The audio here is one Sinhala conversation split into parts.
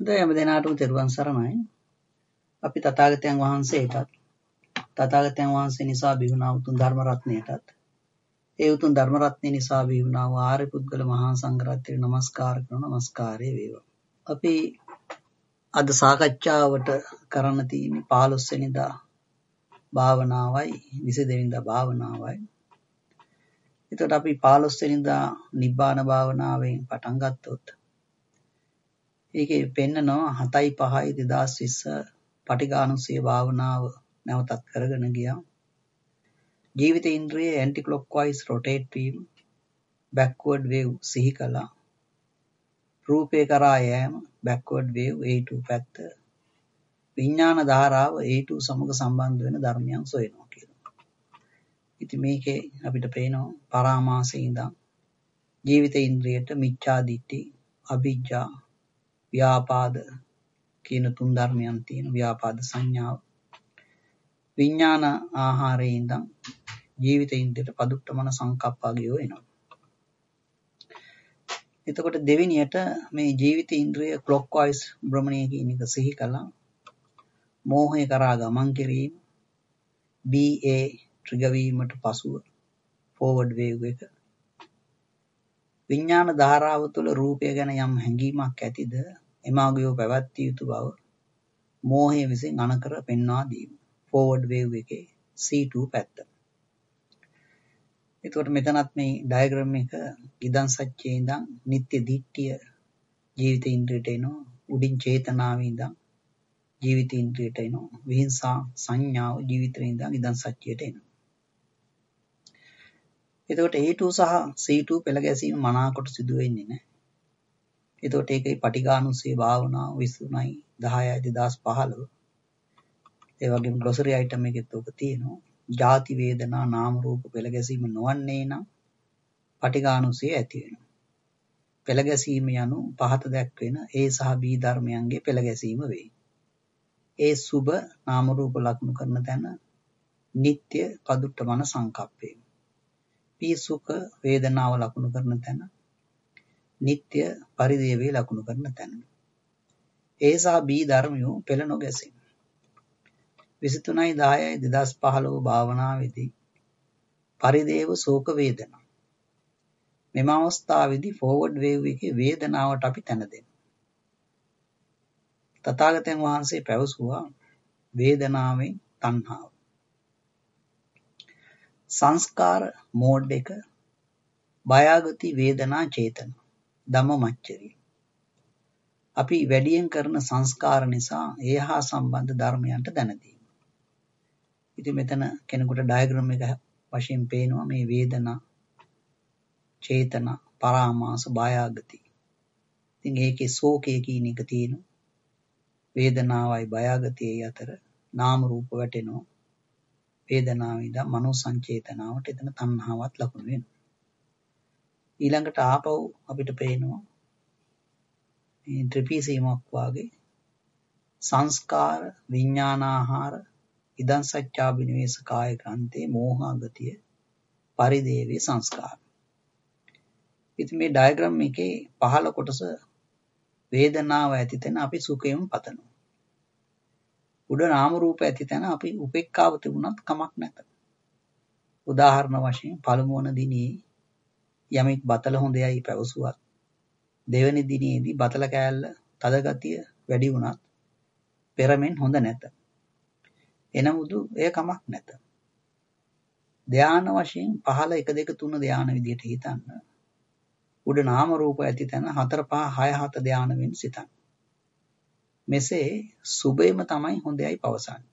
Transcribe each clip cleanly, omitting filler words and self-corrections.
හැම දෙනාටම තෙරුවන් සරණයි. අපි තථාගතයන් වහන්සේටත් තථාගතයන් වහන්සේ නිසා බිහි වුණා උතුම් ධර්ම රත්නයටත් ඒ උතුම් ධර්ම රත්නය නිසා බිහි වුණා වූ ආර්ය පුද්ගල මහා සංඝ රත්නයට නමස්කාර කරන නමස්කාරය වේවා. අපි අද සාකච්ඡාවට කරන්න තියෙන්නේ 15 වෙනිදා භාවනාවයි 22 වෙනිදා භාවනාවයි. එතකොට අපි 15 වෙනිදා නිබ්බාන භාවනාවෙන් පටන් ගත්තොත් ඒකේ පෙන්නනවා 7/5/2020 පටිඝානුස්සය භාවනාව නැවතත් කරගෙන ගියා. ජීවිත ඉන්ද්‍රිය ඇන්ටි ක්ලොක්වයිස් රොටේට් වීම, බෑක්වර්ඩ් වේව් සිහි කළා. රූපේ කරා යෑම, බෑක්වර්ඩ් වේව් A2 පැත්ත. විඥාන ධාරාව A2 සමග සම්බන්ධ වෙන ධර්මයන් සොයනවා කියලා. ඉතින් මේකේ අපිට පේනවා පරාමාසයේ ඉඳන් ජීවිත ඉන්ද්‍රියට මිච්ඡා දිට්ඨි, අවිජ්ජා, ව්‍යාපාද කියන තුන් ධර්මයන් තියෙන ව්‍යාපාද සංඥාව. විඥාන ආහාරයේ ඉඳන් ජීවිත ඉන්ද්‍රියට පදුට්ටමන සංකප්පාගියෝ එනවා. එතකොට දෙවෙනියට මේ ජීවිත ඉන්ද්‍රිය ක්ලොක්වයිස් භ්‍රමණය කියන එක සිහි කළා. මෝහය කරා ගමන් කිරීම, BA ට්‍රිගර් වීමට පසුව ෆෝවර්ඩ් වේව් එක. විඥාන ධාරාව තුළ රූපය ගැන යම් හැඟීමක් ඇතිද එමාගියෝ පැවැත්විය යුතු බව මෝහය විසින් අනකර පෙන්වා දීම. ෆෝවර්ඩ් වේව් එකේ C2 පැත්ත. එතකොට මෙතනත් මේ ඩයග්‍රෑම් එක ඉදන් සත්‍යයේ ඉඳන් නිත්‍ය දිට්ඨිය ජීවිත ඉන්ද්‍රියට එනවා. උඩින් චේතනාවේ ඉඳන් ජීවිත ඉන්ද්‍රියට එනවා. විහිංසා සංඥාව ජීවිතේ ඉඳන් ඉදන් සත්‍යයට එනවා. එතකොට A2 සහ C2 පෙළ ගැසීම මනාකොට සිදු වෙන්නේ නැහැ. එතකොට ඒකේ පටිඝානුස්සය භාවනාව 29/10/2015. ඒ වගේම ග්ලොසරි අයිටම් එකෙත් ඔක තියෙනවා. ජාති වේදනා නාම රූප පෙළ ගැසීම නොවන්නේ නම් පටිඝානුස්සය ඇති වෙනවා. පෙළ ගැසීම යනු පහත දැක්වෙන A සහ B ධර්මයන්ගේ පෙළ ගැසීම වේ. ඒ සුබ නාම රූප ලක්ෂණ කරන තැන නিত্য පදුට්ටමන සංකප්පේ. P සුඛ වේදනාව ලක්ෂණ කරන තැන නিত্য පරිදේවේ ලක්ෂණ කරන තැන. A සහ B ධර්මයෝ පෙළ නොගැසෙන 23/10/2015 භාවනාවේදී පරිදේව ශෝක වේදනා. මෙම අවස්ථාවේදී ෆෝවර්ඩ් වේව් එකේ වේදනාවට අපි තැන දෙනවා. තථාගතයන් වහන්සේ පැවසුවා වේදනාවෙන් තණ්හාව. සංස්කාර මෝඩ් එක බයාගති වේදනා චේතන ධම්මමච්චරිය. අපි වැඩියෙන් කරන සංස්කාර නිසා ඒ හා සම්බන්ධ ධර්මයන්ට දැන දීම. ඉතින් මෙතන කෙනෙකුට ඩයග්‍රෑම් එක වශයෙන් පේනවා මේ වේදනා, චේතනා, පරාමාස, බයාගති. ඉතින් ඒකේ ශෝකය කියන එක තියෙනවා. වේදනාවයි බයාගතියයි අතර නාම රූප වැටෙනවා. වේදනාවේ ඉඳන් මනෝ සංචේතනාවට එතන තණ්හාවත් ලකුණු වෙනවා. ඊළඟට ආපහු අපිට පේනවා මේ ත්‍රිපිසීමක් වාගේ සංස්කාර, විඥානාහාර, ඉදන් සත්‍යාබිනිවේෂ කාය ග්‍රන්ථේ මෝහාගතිය පරිදේවේ සංස්කාර. ඉතින් මේ ඩයග්‍රෑම් එකේ පහළ කොටස වේදනාව ඇති තැන අපි සුඛයෙන් පතනවා. උඩ නාම රූප ඇති තැන අපි උපේක්ඛාව තිබුණත් කමක් නැත. උදාහරණ වශයෙන් පළමු වන දිනේ යමෙක් බතල හොඳයයි පැවසුවත් දෙවැනි දිනේදී බතල කෑල්ල තද ගතිය වැඩි වුණත් පෙරමෙන් හොඳ නැත. එනමුදු එය කමක් නැත. ධානා වශයෙන් පහළ 1 2 3 ධානා විදියට හිතන්න. උඩ නාම රූප ඇති තැන 4 5 6 7 ධානා වෙන සිතන්න. මෙසේ සුභයම තමයි හොඳයයි පවසන්නේ.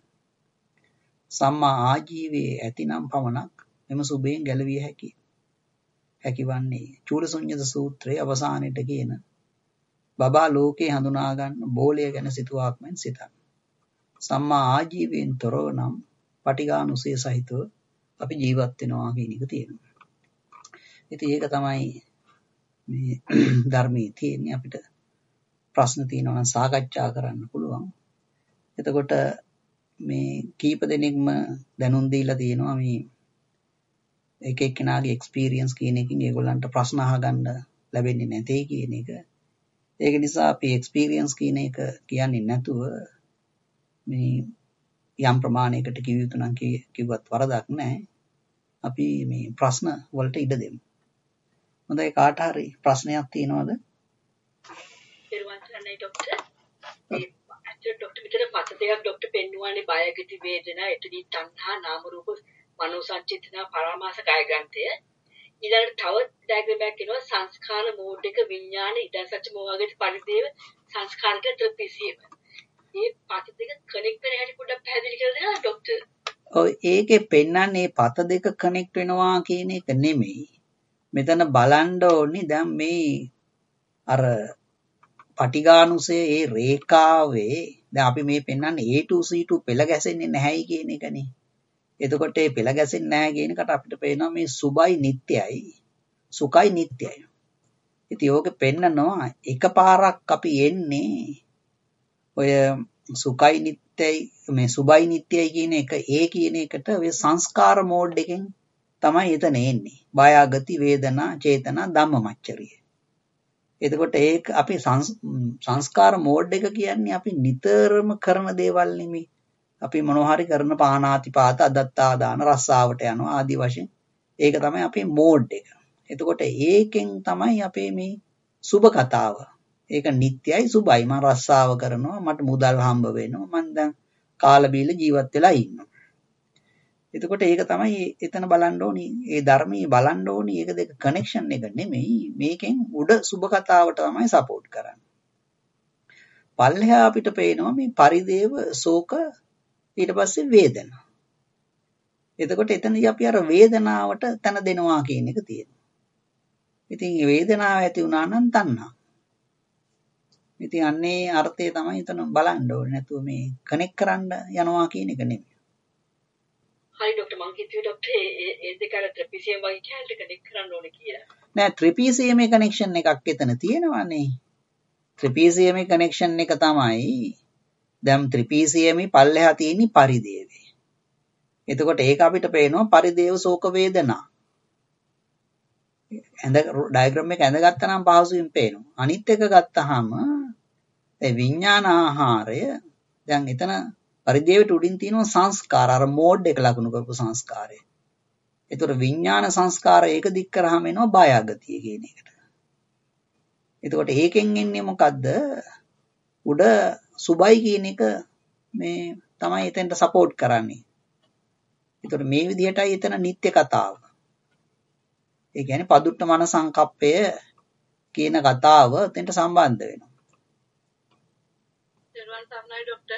සම්මා ආජීවයේ ඇතිනම් පමණක් මෙම සුභයෙන් ගැලවිය හැකිවන්නේ චූලසුඤ්ඤත සූත්‍රයේ අවසානයේට කියන බබා ලෝකේ හඳුනා ගන්න බෝලය ගැන සිතුවාක් මෙන් සිතන්න. සම්මා ආජීවයෙන් තොරව නම් පටිඝානුසය සහිතව අපි ජීවත් වෙනවා කියන එක තියෙනවා. ඉතින් ඒක තමයි මේ ධර්මයේ තියෙන්නේ. අපිට ප්‍රශ්න තියෙනවා නම් සාකච්ඡා කරන්න පුළුවන්. එතකොට මේ කීප දෙනෙක්ම දැනුම් දීලා තියෙනවා මේ එක එක්කෙනාගේ එක්ස්පීරියන්ස් කියන එකකින් ඒගොල්ලන්ට ප්‍රශ්න අහගන්න ලැබෙන්නේ නැtei කියන එක. ඒක නිසා අපි එක්ස්පීරියන්ස් කියන එක කියන්නේ නැතුව මේ යම් ප්‍රමාණයකට කිව යුතු නම් කිව්වත් වරදක් නැහැ. අපි මේ ප්‍රශ්න වලට ඉඩ දෙමු. හොඳයි කාට හරි ප්‍රශ්නයක් තියෙනවද? පෙරවන්තනයි ડોක්ටර්. ඒ ඇත්තට ડોක්ටර් විතර පත දෙකක් ડોක්ටර් පෙන්වුවානේ බයගති වේදනා, එතනින් තණ්හා, නාම රූප, මනෝ සංචේතන, පරාමාස කාය ග්‍රන්ථය. ඊළඟට තව ඩයග්‍රෑම් එකක් එනවා සංස්කාර මෝඩ් එක විඥාන ඉදන් සත්‍ය මොවාගේ පරිදේව සංස්කාරක ත්‍රිපිසියම. මේ පත දෙක කනෙක්ට් වෙන හැටි පොඩ්ඩක් පැහැදිලි කරලා දෙනවා ડોක්ටර්. ඔව් ඒකේ පෙන්නන්නේ පත දෙක කනෙක්ට් වෙනවා කියන එක නෙමෙයි. මෙතන බලන්න ඕනේ දැන් මේ අර පටිඝානුසය ඒ රේඛාවේ දැන් අපි මේ පෙන්නන්නේ A to C2 පෙළ ගැසෙන්නේ නැහැයි කියන එකනේ. එතකොට මේ පෙළ ගැසෙන්නේ නැහැ කියන එකට අපිට පේනවා මේ සුභයි නිට්ටයයි සුඛයි නිට්ටයයි. ඉතින් ඕකේ පෙන්නනවා එකපාරක් අපි එන්නේ ඔය සුඛයි නිට්ටයයි මේ සුභයි නිට්ටයයි කියන එක ඒ කියන එකට ඔය සංස්කාර මෝඩ් එකෙන් තමයි එතන එන්නේ. බයගති වේදනා චේතනා ධම්මමච්චරිය. එතකොට ඒක අපි සංස්කාර මෝඩ් එක කියන්නේ අපි නිතරම කරන දේවල් නෙමෙයි. අපි මොනවා හරි කරන පානාතිපාත අදත්තා දාන රස්සාවට යනවා ආදි වශයෙන්. ඒක තමයි අපේ මෝඩ් එක. එතකොට ඒකෙන් තමයි අපේ මේ සුබ කතාව. ඒක නිට්ටයයි සුබයි. මම රස්සාව කරනවා මට මුදල් හම්බ වෙනවා. මම දැන් කාලා බීලා ජීවත් වෙලා ඉන්නවා. එතකොට ඒක තමයි එතන බලන්න ඕනි. ඒ ධර්මයේ බලන්න ඕනි. ඒක දෙක කනෙක්ෂන් එක නෙමෙයි. මේකෙන් උඩ සුබ කතාවට තමයි සපෝට් කරන්නේ. පල්ලෙහා අපිට පේනවා මේ පරිදේව ශෝක ඊට පස්සේ වේදනා. එතකොට එතනදී අපි අර වේදනාවට තන දෙනවා කියන එක තියෙනවා. ඉතින් මේ වේදනාව ඇති වුණා නම් තණ්හා. ඉතින් අන්නේ අර්ථය තමයි එතන බලන්න ඕනේ. නැතුව මේ කනෙක්ට් කරන්න යනවා කියන එක නෙමෙයි. හරි ડોක්ටර් මං කිව්වේ ડોක්ටර් ඒ දෙක අර ත්‍රිපිසියම් වගේ කැලට කනෙක්ට් කරන්න ඕනේ කියලා. නෑ ත්‍රිපිසියමේ කනෙක්ෂන් එකක් එතන තියෙනවානේ. ත්‍රිපිසියමේ කනෙක්ෂන් එක තමයි දැන් ත්‍රිපිසියමේ පල්ලෙහා තියෙන පරිදේවේ. එතකොට ඒක අපිට පේනවා පරිදේව ශෝක වේදනා. ඩයග්‍රෑම් එක ඇඳගත්තා නම් පහසුවෙන් පේනවා. අනිත් එක ගත්තාම ඒ විඥාන ආහාරය දැන් එතන පරිදේවට උඩින් තියෙනවා සංස්කාර අර මෝඩ් එක ලකුණු කරපු සංස්කාරය. ඒතර විඥාන සංස්කාර ඒක දික් කරාම එනවා බයගතිය කියන එකට. එතකොට ඒකෙන් එන්නේ මොකද්ද? උඩ සුබයි කියන එක මේ තමයි එතෙන්ට සපෝට් කරන්නේ. ඒතර මේ විදිහටයි එතන නිත්‍ය කතාව. ඒ කියන්නේ පදුට්ට මන සංකප්පය කියන කතාව එතෙන්ට සම්බන්ධ වෙනවා. දරුවන් සම්මයි ડોක්ටර්.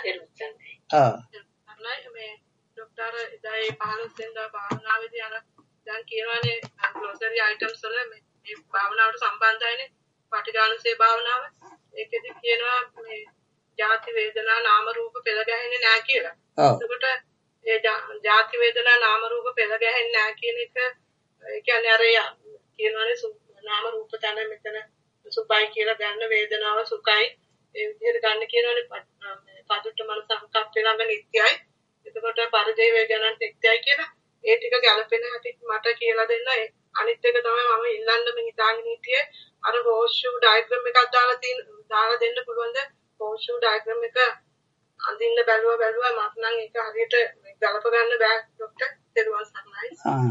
මේ ડોක්ටර් ඉදායි 15 වෙනිදා භාවනාවේදී අර දැන් කියනවානේ ග්ලොසරි අයිටම්ස් වල මේ භාවනාවට සම්බන්ධයිනේ පටිඝානුසේ භාවනාව. ඒකෙදි කියනවා මේ ජාති වේදනා නාම රූප පෙළ ගැහෙන්නේ නැහැ කියලා. එතකොට ඒ ජාති වේදනා නාම රූප පෙළ ගැහෙන්නේ නැහැ කියන එක ඒ කියන්නේ අර කියනවානේ නාම රූප තන මෙතන සුඛයි කියලා ගන්න වේදනාව සුඛයි ඒ විදිහට ගන්න කියනවානේ පදුට්ට මන සංකප්ප ළඟ නිත්‍යයි. එතකොට පරිදේ වේදනන් නිත්‍යයි කියලා ඒ ටික ගැලපෙන හැටි මට කියලා දෙන්න. අනිත් එක තමයි මම ඉල්ලන්න මේ හිතාගෙන හිටියේ අර හෝෂු ඩයග්‍රෑම් එකක් දාලා දෙන්න පුළුවන්ද? හෝෂු ඩයග්‍රෑම් එක අඳින්න බැලුවා මට නම් ඒක හරියට ගලප ගන්න බෑ ડોක්ටර්. දරුවන් සර්ණයි.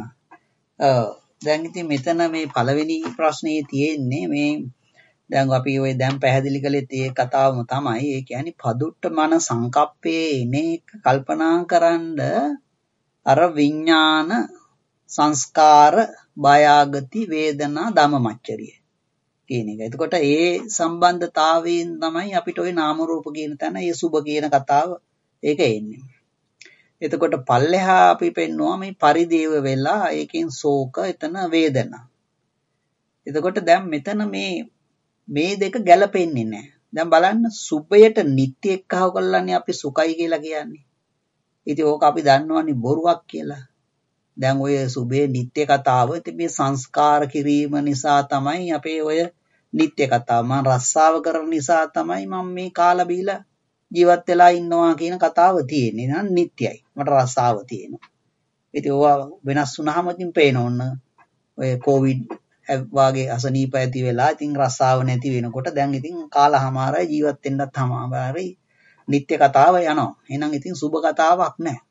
දැන් ඉතින් මෙතන මේ පළවෙනි ප්‍රශ්නේ තියෙන්නේ මේ දැන් අපි ඔය දැන් පැහැදිලි කළේ ඒ කතාවම තමයි. ඒ කියන්නේ පදුට්ට මන සංකප්පයේ එන එක කල්පනා කරන්ඩ අර විඥාන සංස්කාර බයාගති වේදනා ධම්මමච්චරිය කියන එක. එතකොට ඒ සම්බන්ධතාවයෙන් තමයි අපිට ওই නාම රූප කියන තැන ඒ සුභ කියන කතාව ඒක එන්නේ. එතකොට පල්ලෙහා අපි පෙන්නවා මේ පරිදේව වෙලා ඒකෙන් ශෝක එතන වේදනා. එතකොට දැන් මෙතන මේ දෙක ගැලපෙන්නේ නැහැ. දැන් බලන්න සුභයට නිට්ටය එක්කව කළානේ අපි සුඛයි කියලා කියන්නේ. ඉතින් ඕක අපි දන්නවනේ බොරුවක් කියලා. දැන් ඔය සුභේ නිට්ටය කතාව ඉතින් මේ සංස්කාර කිරීම නිසා තමයි අපේ ඔය නිට්ටය කතාව. මම රස්සාව කරන නිසා තමයි මම මේ කාලා බීලා ජීවත් වෙලා ඉන්නවා කියන කතාව තියෙන්නේ. නේද? නිට්ටයයි. මට රස්සාව තියෙනවා. ඉතින් ඕවා වෙනස් වුණාම ඉතින් පේන ඕන ඔය කොවිඩ් වාගේ අසනීප ඇති වෙලා ඉතින් රස්සාව නැති වෙනකොට දැන් ඉතින් කාලහමාරයි ජීවත් වෙන්නත් හමාරයි නිත්‍ය කතාව යනවා. එහෙනම් ඉතින් සුබ කතාවක් නැහැ.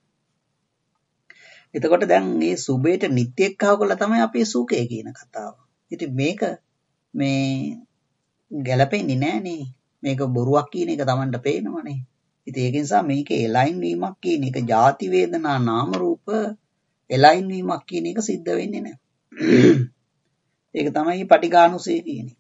එතකොට දැන් මේ සුබේට නිත්‍ය එක්කව කළා තමයි අපේ සුඛය කියන කතාව. ඉතින් මේක මේ ගැලපෙන්නේ නෑනේ. මේක බොරුවක් කියන එක Tamanට පේනවනේ. ඉතින් ඒක නිසා මේකේ එලයින් වීමක් කියන එක ಜಾති වේදනා නාම රූප එලයින් වීමක් කියන එක සිද්ධ වෙන්නේ නෑ. ඒක තමයි පටිඝානුසය කියන්නේ.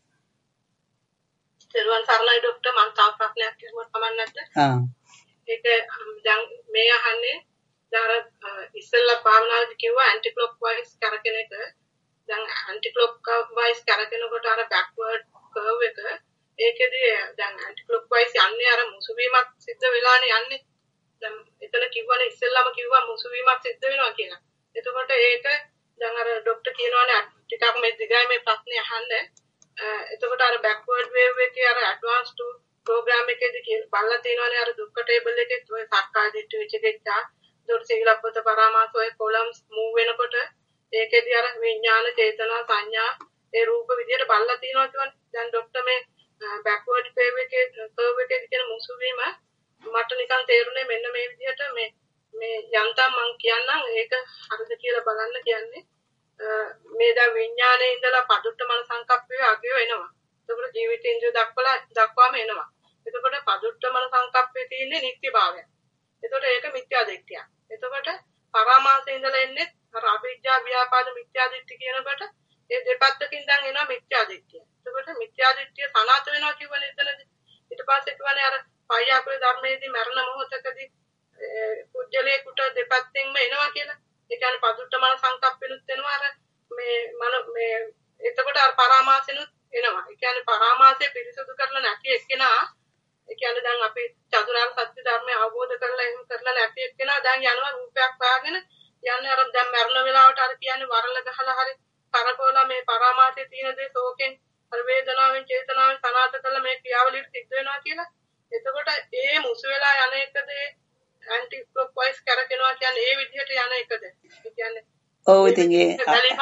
සර්වන් සරණයි ડોක්ටර් මම තාම ප්‍රශ්නයක් කිව්වොත් කමක් නැද්ද? ඒක දැන් මේ අහන්නේ දැන් ඉස්සෙල්ලා භාවනාවේදී කිව්වා ඇන්ටි ක්ලොක් වයිස් කරගෙන එක. දැන් ඇන්ටි ක්ලොක් වයිස් කරගෙනකොට අර බෑක්වර්ඩ් කර්ව් එක ඒකෙදී දැන් ඇන්ටි ක්ලොක් වයිස් යන්නේ අර මුසු වීමක් සිද්ධ වෙලානේ යන්නේ. දැන් එතන කිව්වනේ ඉස්සෙල්ලාම කිව්වා මුසු වීමක් සිද්ධ වෙනවා කියලා. එතකොට ඒක දැන් අර ડોක්ටර් කියනවානේ ටිකක් මේ දිගයි මේ ප්‍රශ්නේ අහන්නේ. එතකොට අර බෑක්වර්ඩ් වේව් එකේ අර ඇඩ්වාන්ස්ඩ් ප්‍රෝග්‍රෑම් එකේදී බලලා තියෙනවානේ අර දුක්ඛ ටේබල් එකේ ඔය සක්කාය දිට්ඨි විචිකිච්ඡා දොර සීලබ්බත පරාමාස ඔය කොලම්ස් මූව් වෙනකොට ඒකේදී අර විඥාන චේතනා සංඥා ඒ රූප විදියට බලලා තියෙනවා කියන්නේ දැන් ડોක්ටර් මේ බෑක්වර්ඩ් වේව් එකේ කර්ව් එකේ කියන මුසු වීම මට නිකන් තේරුනේ මෙන්න මේ විදිහට මේ යන්තම් මං කියන්නම් ඒක හරිද කියලා බලන්න කියන්නේ මේ දැන් විඥානයේ ඉඳලා පදුට්ට මන සංකප්පේ අගය වෙනවා. එතකොට ජීවිතේන්ද්‍රිය දක්වාම එනවා. එතකොට පදුට්ට මන සංකප්පේ තියෙන්නේ නිත්‍යභාවය. එතකොට ඒක මිත්‍යා දිට්ඨිය. එතකොට පරාමාසයේ ඉඳලා එන්නේ අර අවිජ්ජා ව්‍යාපාද මිත්‍යා දිට්ඨිය කියනකොට ඒ දෙපැත්තකින් දැන් එනවා මිත්‍යා දිට්ඨිය. එතකොට මිත්‍යා දිට්ඨිය සනාත වෙනවා කියවනේ එතනදී. ඊට පස්සේ කියවනේ අර පయ్యాපුර ධර්මයේදී මරණ මොහොතකදී කුජලයේකට දෙපැත්තෙන්ම එනවා කියලා. ඒ කියන්නේ පදුට්ට මන සංකප්පෙනුත් එනවා අර මේ එතකොට අර පරාමාසෙනුත් එනවා. ඒ කියන්නේ පරාමාසය පිරිසුදු කරලා නැති එක්කෙනා ඒ කියන්නේ දැන් අපි චතුරාර්ය සත්‍ය ධර්මය අවබෝධ කරලා එහෙම කරලා නැති එක්කෙනා දැන් යනවා රූපයක් වාගෙන යන්නේ අර දැන් මරණ වෙලාවට අර කියන්නේ වරල ගහලා හරි කරකවලා මේ පරාමාසයේ තියෙන දේ ශෝකෙන් අර වේදනාවෙන් චේතනාවෙන් සනාථ කරලා මේ ක්‍රියාවලියට සිද්ධ වෙනවා කියලා. එතකොට ඒ මුසු වෙලා යන එකද ඇන්ටි ක්ලොක් වයිස් කරකිනවා කියන්නේ ඒ විදිහට යන එකද? ඒ කියන්නේ ඔව් ඉතින් ඒ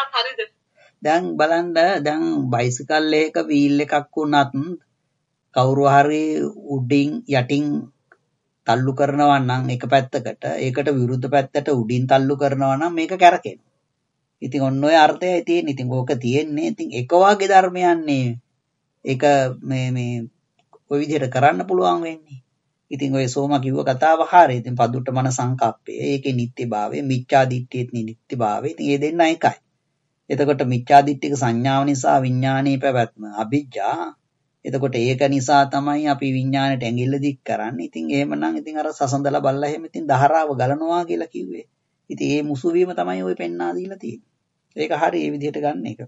දැන් බලන්න දැන් බයිසිකල් එකක වීල් එකක් වුණත් කවුරු හරි උඩින් යටින් තල්ලු කරනවා නම් එක පැත්තකට ඒකට විරුද්ධ පැත්තට උඩින් තල්ලු කරනවා නම් මේක කැරකෙනවා. ඉතින් ඔන්න ඔය අර්ථයයි තියෙන්නේ. ඉතින් ඕක තියෙන්නේ ඉතින් එක වාගේ ධර්මයන්නේ ඒක මේ ඔය විදිහට කරන්න පුළුවන් වෙන්නේ. ඉතින් ඔය සෝම කිව්ව කතාව හරියි. ඉතින් පදුට්ට මන සංකප්පය ඒකේ නිත්‍යභාවය මිච්ඡා දිට්ඨියේ නිත්‍යභාවය. ඉතින් මේ දෙන්න එකයි. එතකොට මිච්ඡා දිට්ඨික සංඥාව නිසා විඥානයේ පැවැත්ම අභිජ්ජා. එතකොට ඒක නිසා තමයි අපි විඥාණයට ඇඟිල්ල දික් කරන්නේ. ඉතින් එහෙමනම් ඉතින් අර සසඳලා බලලා එහෙම ඉතින් දහරාව ගලනවා කියලා කිව්වේ. ඉතින් මේ මුසු වීම තමයි ඔය පෙන්වා දීලා තියෙන්නේ. ඒක හරි මේ විදිහට ගන්න එක.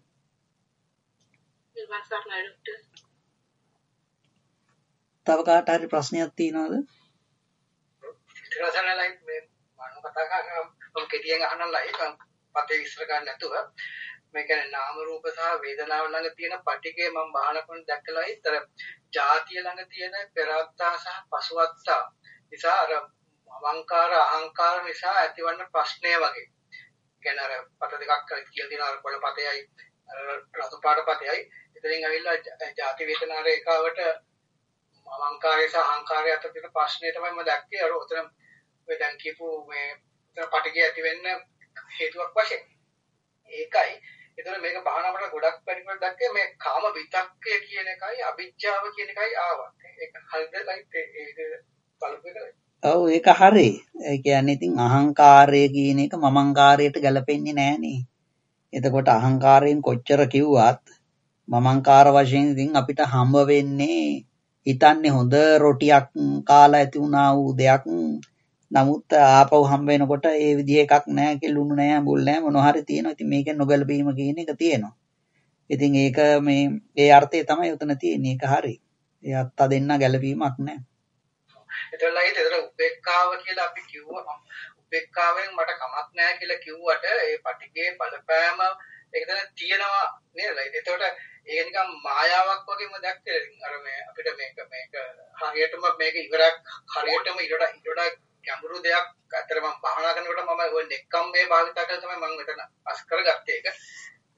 තව කාට හරි ප්‍රශ්නයක් තියෙනවද? ඉතිරසනලයි මේ මම කතා කරා මම කෙටියෙන් අහන්නලා ඒක පතේ ඉස්සර ගන්න නැතුව මේ කියන්නේ නාම රූප සහ වේදනාව ළඟ තියෙන පටිඝය මම බාහනකොන් දැක්කලා ඉතර ಜಾතිය ළඟ තියෙන පෙරවත්තා සහ පසුවත්තා නිසා අර අවංකාර අහංකාර නිසා ඇතිවන ප්‍රශ්නය වගේ. කියන්නේ අර පත දෙකක් කියලා තියෙන අර කොළ පතයයි රතු පාට පතයයි. ඉතින් ඇවිල්ලා ಜಾති වේදනා රේඛාවට අවංකාරය සහ අහංකාරය අතර තියෙන ප්‍රශ්නේ තමයි මම දැක්කේ. අර උතන ඔය දැන් කියපු මේ උතන පටිඝය ඇති වෙන්න හේතුවක් වශයෙන්. ඒකයි. ඒතර මේක බහනකට ගොඩක් පරිපූර්ණ දැක්කේ මේ කාම විතක්කය කියන එකයි අවිජ්ජාව කියන එකයි ආවා. ඒක හරිද ලයිට් ඒක බලපෑකද? ඔව් ඒක හරි. ඒ කියන්නේ ඉතින් අහංකාරය කියන එක මමංකාරයට ගැලපෙන්නේ නෑනේ. එතකොට අහංකාරයෙන් කොච්චර කිව්වත් මමංකාර වශයෙන් ඉතින් අපිට හම්බ වෙන්නේ හිතන්නේ හොඳ රොටියක් කාලා ඇති වුණා වූ දෙයක්. නමුත් ආපහු හම්බ වෙනකොට ඒ විදිහ එකක් නැහැ කිලුණු නැහැ බුල් නැහැ මොනවා හරි තියෙනවා. ඉතින් මේකෙන් නොගැලපීම කියන එක තියෙනවා. ඉතින් ඒක මේ ඒ අර්ථය තමයි උතන තියෙන්නේ. ඒක හරි. ඒ අත්ත දෙන්න ගැලපීමක් නැහැ. ඒතර උපේක්ඛාව කියලා අපි කිව්වා. උපේක්ඛාවෙන් මට කමක් නැහැ කියලා කිව්වට ඒ පටිඝේ බලපෑම ඒකද තියෙනවා නේද? ඒතකොට ඒක නිකන් මායාවක් වගේම දැක්කේ. අර මේ අපිට මේක හරියටම මේක ඉවරක් හරියටම ඉරට ගැඹුරු දෙයක් අතර මම භාවනා කරනකොට මම ඔය නෙක්කම් මේ භාවිත කරලා තමයි මම මෙතන අස් කරගත්තේ ඒක.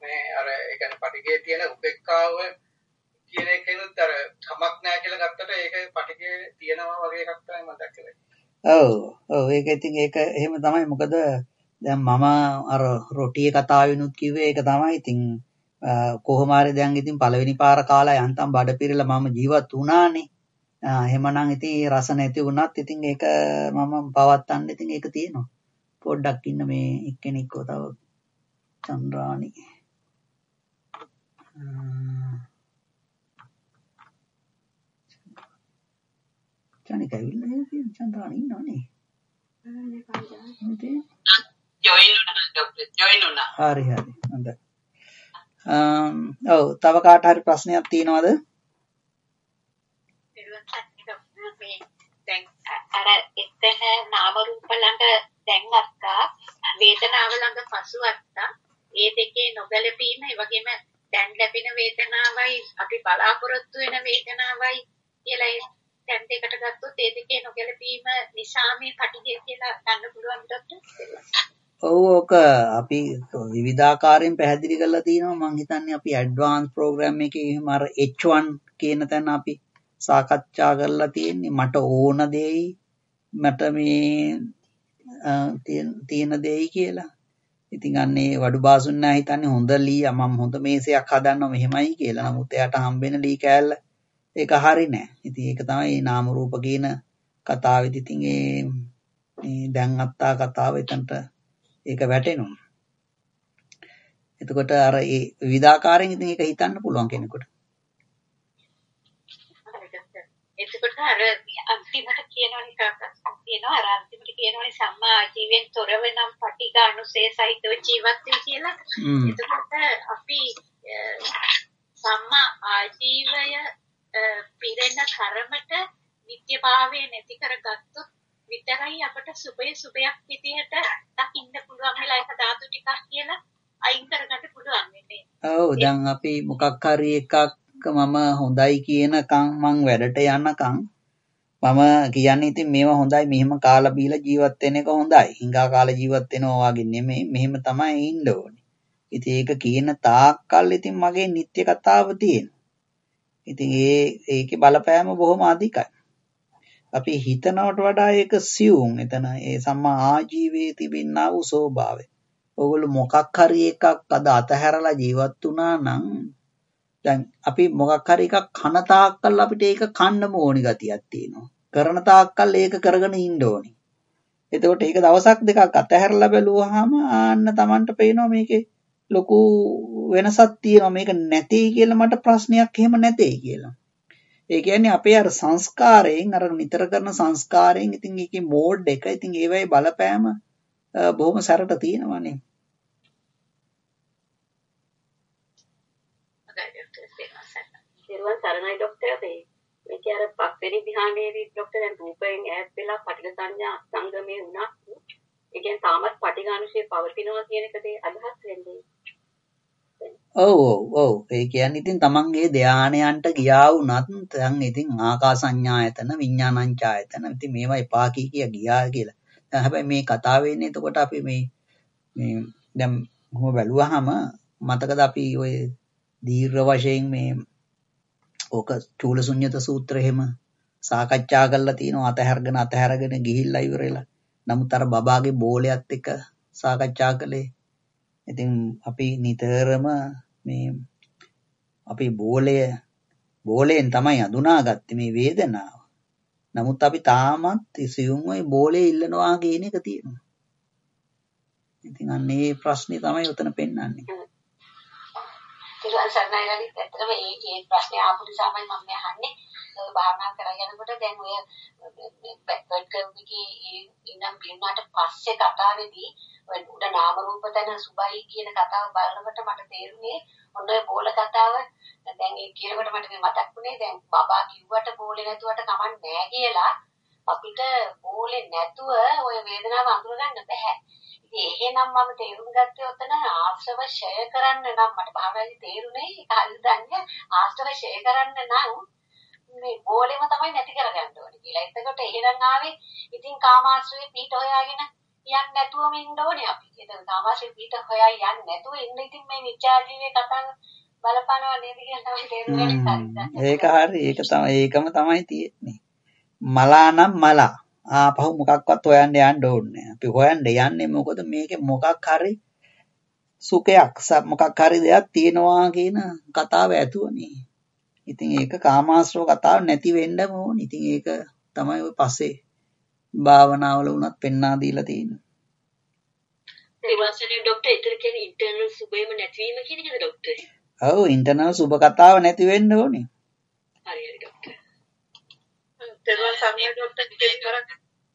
මේ අර ඒ කියන්නේ පටිගයේ තියෙන උපේක්ඛාව කියන එකෙනුත් අර කමක් නැහැ කියලා ගත්තට ඒක පටිගයේ තියෙනවා වගේ එකක් තමයි මම දැක්කේ. ඔව් ඒක ඉතින් ඒක එහෙම තමයි. මොකද දැන් මම අර රොටියේ කතාවෙනුත් කිව්වේ ඒක තමයි. ඉතින් කොහොම හරි දැන් ඉතින් පළවෙනි පාර කාලා යන්තම් බඩ පිරලා මම ජීවත් වුණානේ. එහෙමනම් ඉතින් රස නැති වුණත් ඉතින් ඒක මම පවත්තන්න ඉතින් ඒක තියෙනවා. පොඩ්ඩක් ඉන්න මේ එක්කෙනෙක්ව තව චන්ද්‍රානි. චනික ඇවිල්ලා නේද චන්ද්‍රානි ඉන්නවනේ. ජොයින් වුණා. හරි හොඳයි. ඔව් තව කාට හරි ප්‍රශ්නයක් තියෙනවද? දැන් අර එතන නාම රූප ළඟ දැන් අත්තා වේදනාව ළඟ පසු අත්තා ඒ දෙකේ නොගැලපීම ඒ වගේම දැන් ලැබෙන වේදනාවයි අපි බලාපොරොත්තු වෙන වේදනාවයි කියලා දැන් දෙකට ගත්තොත් ඒ දෙකේ නොගැලපීම නිසා මේ පටිඝය කියලා ගන්න පුළුවන් ડોක්ටර්. ඔව් ඔක අපි විවිධාකාරයෙන් පැහැදිලි කරලා තියෙනවා. මම හිතන්නේ අපි ඇඩ්වාන්ස් ප්‍රෝග්‍රෑම් එකේ එහෙම අර H1 කියන තැන අපි සාකච්ඡා කරලා තියෙන්නේ. මට ඕන දෙයි මට මේ තියෙන දෙයි කියලා. ඉතින් අන්නේ වඩු බාසුන් නැහැ හිතන්නේ හොඳ ලී මම හොඳ මේසයක් හදන්නවා මෙහෙමයි කියලා. නමුත් එයාට හම්බෙන ලී කෑල්ල ඒක හරි නෑ. ඉතින් ඒක තමයි නාම රූප කියන කතාවෙදි ඉතින් මේ දැන් අත්තා කතාව එතනට ඒක වැටෙනවා. එතකොට අර ඒ විවිධාකාරයෙන් ඉතින් ඒක හිතන්න පුළුවන් කෙනෙකුට. එතකොට අර අන්තිමට කියනවනේ ප්‍රශ්න තියෙනවා අර අන්තිමට කියනවනේ සම්මා ආජීවයෙන් තොරව නම් පටිඝානුසේ සහිතව ජීවත් වෙයි කියලා. එතකොට අපි සම්මා ආජීවය පිරෙන කර්මයට නිත්‍යභාවය නැති කරගත්තොත් විතරයි අපට සුභයක් විදිහට දකින්න පුළුවන් වෙලා ඒක ධාතු ටිකක් කියලා අයින් කරගන්න පුළුවන් වෙන්නේ. ඔව් දැන් අපි මොකක් හරි එකක් මම හොඳයි කියනකම් මං වැඩට යනකම් මම කියන්නේ ඉතින් මේවා හොඳයි මෙහෙම කාලා බීලා ජීවත් වෙන එක හොඳයි. හිඟා කාලා ජීවත් වෙනවා වගේ නෙමෙයි මෙහෙම තමයි ඉන්න ඕනේ. ඉතින් ඒක කියන තාක්කල් ඉතින් මගේ නිත්‍ය කතාව තියෙනවා. ඉතින් ඒකේ බලපෑම බොහොම අධිකයි. අපි හිතනවට වඩා ඒක සියුම්. එතන ඒ සම්මා ආජීවයේ තිබෙනා වූ ස්වභාවය. ඔයගොල්ලෝ මොකක් හරි එකක් අද අතහැරලා ජීවත් වුණා නම් දැන් අපි මොකක් හරි එකක් කන තාක්කල් අපිට ඒක කන්නම ඕනි ගතියක් තියෙනවා. කරන තාක්කල් ඒක කරගෙන ඉන්න ඕනි. එතකොට ඒක දවසක් දෙකක් අතහැරලා බැලුවාම ආන්න Tamanට පේනවා මේකේ ලොකු වෙනසක් තියෙනවා. මේක නැtei කියලා මට ප්‍රශ්නයක් එහෙම නැtei කියලා. ඒ කියන්නේ අපේ අර සංස්කාරයෙන් අර නිතර කරන සංස්කාරයෙන් ඉතින් ඒකේ මෝඩ් එක ඉතින් ඒවයි බලපෑම බොහොම සැරට තියෙනවානේ. ඒරුවන් සරණයි ડોක්ටර් මේක අර පස්වෙනි ධ්‍යානයේදී ડોක්ටර් දැන් රූපයෙන් ඈත් වෙලා පටිඝ සංඥා සංගමේ වුණා. ඒ කියන්නේ තාමත් පටිඝානුශය පවතිනවා කියන එකද අදහස් වෙන්නේ. ඔව් ඒ කියන්නේ ඉතින් තමන්ගේ ධානයන්ට ගියා වුණත් දැන් ඉතින් ආකාසඤ්ඤායතන විඥානංචායතන ඉතින් මේවා එපා කිය ගියා කියලා. දැන් හැබැයි මේ කතාව වෙන්නේ එතකොට අපි මේ දැන් කොහොම බැලුවාම මතකද අපි ඔය දීර්ඝ වශයෙන් මේ ඕක චූලසුඤ්ඤත සූත්‍රය එහෙම සාකච්ඡා කරලා තිනවා අතහැරගෙන ගිහිල්ලා ඉවරලා. නමුත් අර බබාගේ බෝලයත් එක්ක සාකච්ඡා කළේ. ඉතින් අපි නිතරම මේ අපි බෝලයෙන් තමයි අඳුනාගත්තේ මේ වේදනාව. නමුත් අපි තාමත් සියුම් ওই බෝලේ ඉල්ලනවා කියන එක තියෙනවා. ඉතින් අන්නේ ප්‍රශ්නේ තමයි උතන පෙන්වන්නේ. ඒකයි සර්ණයිලාලිත් ඇත්තටම මේ ප්‍රශ්නේ ආපු නිසාමයි මම අහන්නේ. භාවනා කරගෙන යනකොට දැන් ඔය බෑක්වර්ඩ් කර්ව් එකේ ඉන්නම් පිරුණාට පස්සේ කතාවේදී ඔය උඩ නාම රූප තන සුභයි කියන කතාව බලනකොට මට තේරුනේ ඔන්න ඔය බෝල කතාව දැන් ඒ කියනකොට මට මේ මතක් වුණේ දැන් බබා කිව්වට බෝලේ නැතුවට කමක් නැහැ කියලා අපිට බෝලේ නැතුව ඔය වේදනාව අඳුරගන්න බෑ. ඉතින් එහෙනම් මම තේරුම් ගත්තේ ඔතන ආශ්‍රව ෂය කරන්න නම් මට භාවනාවේ තේරුනේ හරිදන්නේ ආශ්‍රව ෂය කරන්න නම් මේ බෝලෙම තමයි නැති කරගන්න ඕනේ කියලා. එතකොට එහෙනම් ආවේ ඉතින් කාමාශ්‍රවේ පිට හොයාගෙන යන්නේ නැතුවම ඉන්න ඕනේ අපි. ඒක සාමාන්‍ය පිට හොයා යන්නේ නැතුව ඉන්න ඉතින් මේ මිත්‍යා ජීවේ කතාව බලපානවා නේද කියලා තමයි තේරුම් ගන්න. ඒක හරි. ඒක තමයි ඒකම තමයි තියෙන්නේ. මලා නම් මලා. ආපහු මොකක්වත් හොයන්න යන්න ඕනේ. අපි හොයන්න යන්නේ මොකද මේකේ මොකක් හරි සුඛයක් මොකක් හරි දෙයක් තියෙනවා කියන කතාව ඇතුවනේ. ඉතින් ඒක කාමාශ්‍රව කතාව නැති වෙන්නම ඕනේ. ඉතින් ඒක තමයි ඔය පස්සේ භාවනාවල වුණත් පෙන්වා දීලා තියෙන්නේ. ඒ වගේ ડોක්ටර් ඉතින් කියන්නේ ඉන්ටර්නල් සුබේම නැතිවීම කියන එකද ડોක්ටර්? ඔව් ඉන්ටර්නල් සුබ කතාව නැති වෙන්න ඕනේ. හරි ડોක්ටර්. තෙරුවන් සරණයි ડોක්ටර් කිව්වරක්.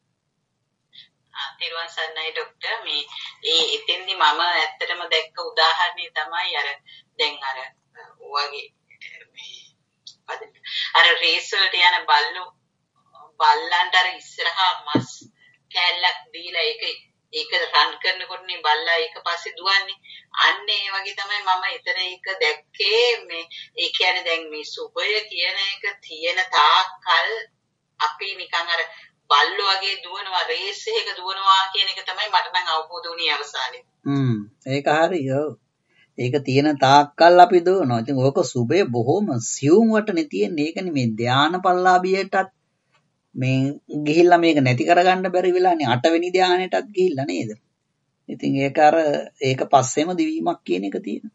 තෙරුවන් සරණයි ડોක්ටර් මේ එතෙන්දි මම ඇත්තටම දැක්ක උදාහරණය තමයි අර දැන් අර ඔයගේ මේ අර රේස් වලට යන බල්ලන්ට අර ඉස්සරහා මස් කෑල්ලක් දීලා ඒක රන් කරනකොටනේ බල්ලා ඒක පස්සේ දුවන්නේ. අන්න ඒ වගේ තමයි මම එතන ඒක දැක්කේ මේ ඒ කියන්නේ දැන් මේ සුභය කියන එක තියෙන තාක්කල් අපි නිකන් අර බල්ලෝ වගේ දුවනවා රේස් එකක දුවනවා කියන එක තමයි මට නම් අවබෝධ වුණේ අවසානයේ. ඒක හරි. ඔව්. ඒක තියෙන තාක්කල් අපි දුවනවා. ඉතින් ඕක සුභය බොහොම සියුම් වටනේ තියෙන්නේ. ඒකනේ මේ ධානපල්ලාභියටත් මේ ගිහිල්ලා මේක නැති කරගන්න බැරි වෙලානේ 8 වෙනි ධානයටත් ගිහිල්ලා නේද? ඉතින් ඒක අර ඒක පස්සෙම දිවීමක් කියන එක තියෙනවා.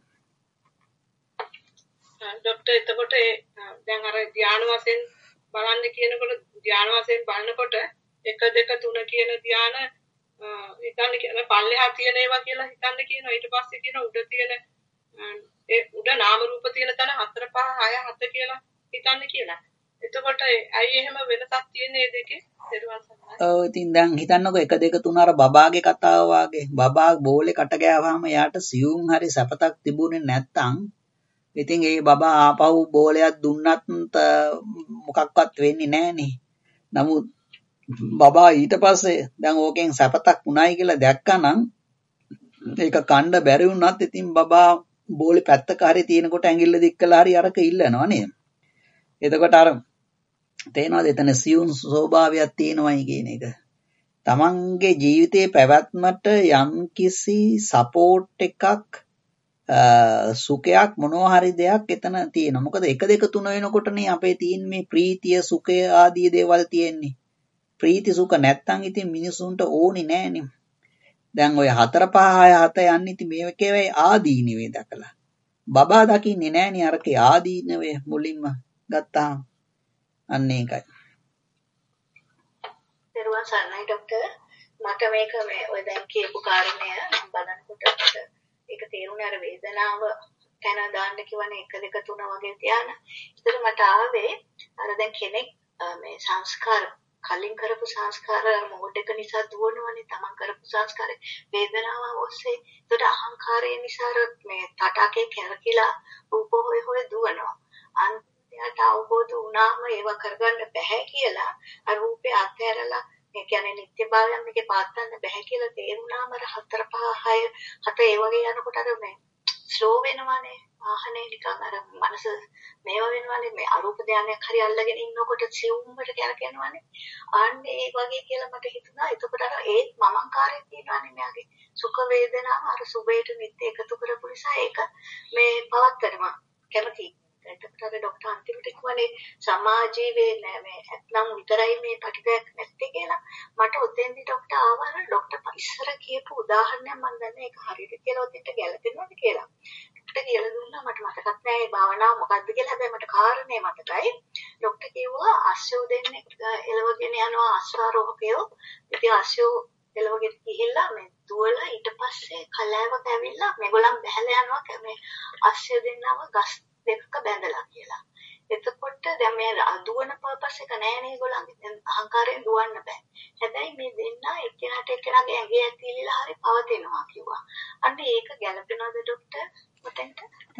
ડોක්ටර් එතකොට දැන් අර ධාන වශයෙන් බලන්න කියනකොට ධාන වශයෙන් බලනකොට 1 2 3 කියන ධාන හිතන්න කියන පල්ලෙහා තියෙන ඒවා කියලා හිතන්න කියනවා. ඊට පස්සේ කියන උඩ තියෙන ඒ උඩ නාම රූප තියෙන තැන 4 5 6 7 කියලා හිතන්න කියලා. එතකොට අයි එහෙම වෙනසක් තියෙන්නේ දෙකේ තෙරුවන් සරණයි. ඔව් ඉතින් දැන් හිතන්නකෝ 1 2 3 අර බබාගේ කතාව වාගේ බබා බෝලේ කට ගෑවහම යාට සියුම් හරි සපතක් තිබුණේ නැත්තම් ඉතින් ඒ බබා ආපහු බෝලයක් දුන්නත් මොකක්වත් වෙන්නේ නැහනේ. නමුත් බබා ඊට පස්සේ දැන් ඕකෙන් සපතක් උණයි කියලා දැක්කනම් ඒක කණ්ඩ බැරි වුණත් ඉතින් බබා බෝලේ පැත්තක හරි තියෙනකොට ඇඟිල්ල දික් කළා හරි අරක ඉල්ලනවා නේද? එතකොට අර තේනවාද එතන සියුම් ස්වභාවයක් තියෙනවයි කියන එක. තමන්ගේ ජීවිතේ පැවැත්මට යම්කිසි සපෝට් එකක් සුඛයක් මොනවා හරි දෙයක් එතන තියෙනවා. මොකද 1 2 3 වෙනකොටනේ අපේ තියෙන මේ ප්‍රීතිය සුඛය ආදී දේවල් තියෙන්නේ. ප්‍රීති සුඛ නැත්තම් ඉතින් මිනිසුන්ට ඕනේ නෑනේ. දැන් ඔය 4 5 6 7 යන්නේ ඉතින් මේකේ ආදීනවේ දැකලා. බබා දකින්නේ නෑනේ අරකේ ආදීනවේ මුලින්ම ගත්තාම. අන්න ඒකයි. තෙරුවන් සරණයි ડોක්ටර්. මට මේක මේ ඔය දැන් කියපු කාරණය බලනකොට ඒක තේරුණේ අර වේදනාව ගැන දාන්න කියවනේ 1 2 3 වගේ තියාන. ඒතර මට ආවේ අර දැන් කෙනෙක් මේ සංස්කාර කලින් කරපු සංස්කාර මොඩ් එක නිසා දුවනවනේ තමන් කරපු සංස්කාර වේදනාව ඔස්සේ. ඒකට අහංකාරය නිසා මේ තටාකේ කැරකිලා රූප හොය දුවනවා. අන්තිමට අවබෝධ වුණාම ඒව කරගන්න බැහැ කියලා අර රූපේ අත්හැරලා ඒ කියන්නේ නිත්‍යභාවයෙන් මේකේ පාත්තන්න බැහැ කියලා තේරුණාම අර 4 5 6 7 ඒ වගේ යනකොට අර මේ ස්ලෝ වෙනවානේ ආහනේ නිකන් අර මනස මේව වෙනවානේ මේ අරූප ධානයක් හරි අල්ලගෙන ඉන්නකොට සිවුම්කට කරකිනවානේ ආන්නේ ඒ වගේ කියලා මට හිතුණා. එතකොට අර ඒත් මමංකාරයෙන් තියෙනවානේ මෙයාගේ සුඛ වේදනාව අර සුබේට නිත්‍ය එකතු කරපු නිසා ඒක මේ පවත්තරම කැමති. එතකොට අර ડોක්ටර් අන්තිමට කිව්වනේ සමාජීවේ නෑ මේ ඇත්නම් විතරයි මේ පිටිපැක් නැත්තේ කියලා. මට ඔතෙන්දි ડોක්ටර් ආවම ડોක්ටර් ඉස්සර කියපු උදාහරණයක් මම දන්නේ ඒක හරියට කියලා ඔතෙන්ට ගැලපෙනවද කියලා. ડોක්ටර් කියලා දුන්නා මට මතකත් නෑ මේ භාවනාව මොකද්ද කියලා. හැබැයි මට කාරණේ මතකයි. ડોක්ටර් කිව්වා අශ්වෝ දෙන්නේ එළවගෙන යනවා අශ්වාරෝහකයෝ. ඉතින් අශ්වෝ එළවගෙන ගිහිල්ලා මේ දුවලා ඊට පස්සේ කලාවක ඇවිල්ලා මේගොල්ලන් බහැලා යනවා මේ අශ්වය දෙන්නව ගස් දෙකක බැඳලා කියලා. එතකොට දැන් මේ දුවන පර්පස් එක නෑනේ ඒගොල්ලන්ගේ අහංකාරයෙන් දුවන්න බෑ. හැබැයි මේ දෙන්නා එක්කෙනාට එක්කෙනාගේ ඇඟේ ඇතිලිලා හරි පවතිනවා කිව්වා. අන්න ඒක ගැලපෙනවද ડોක්ටර් මතෙන්ට?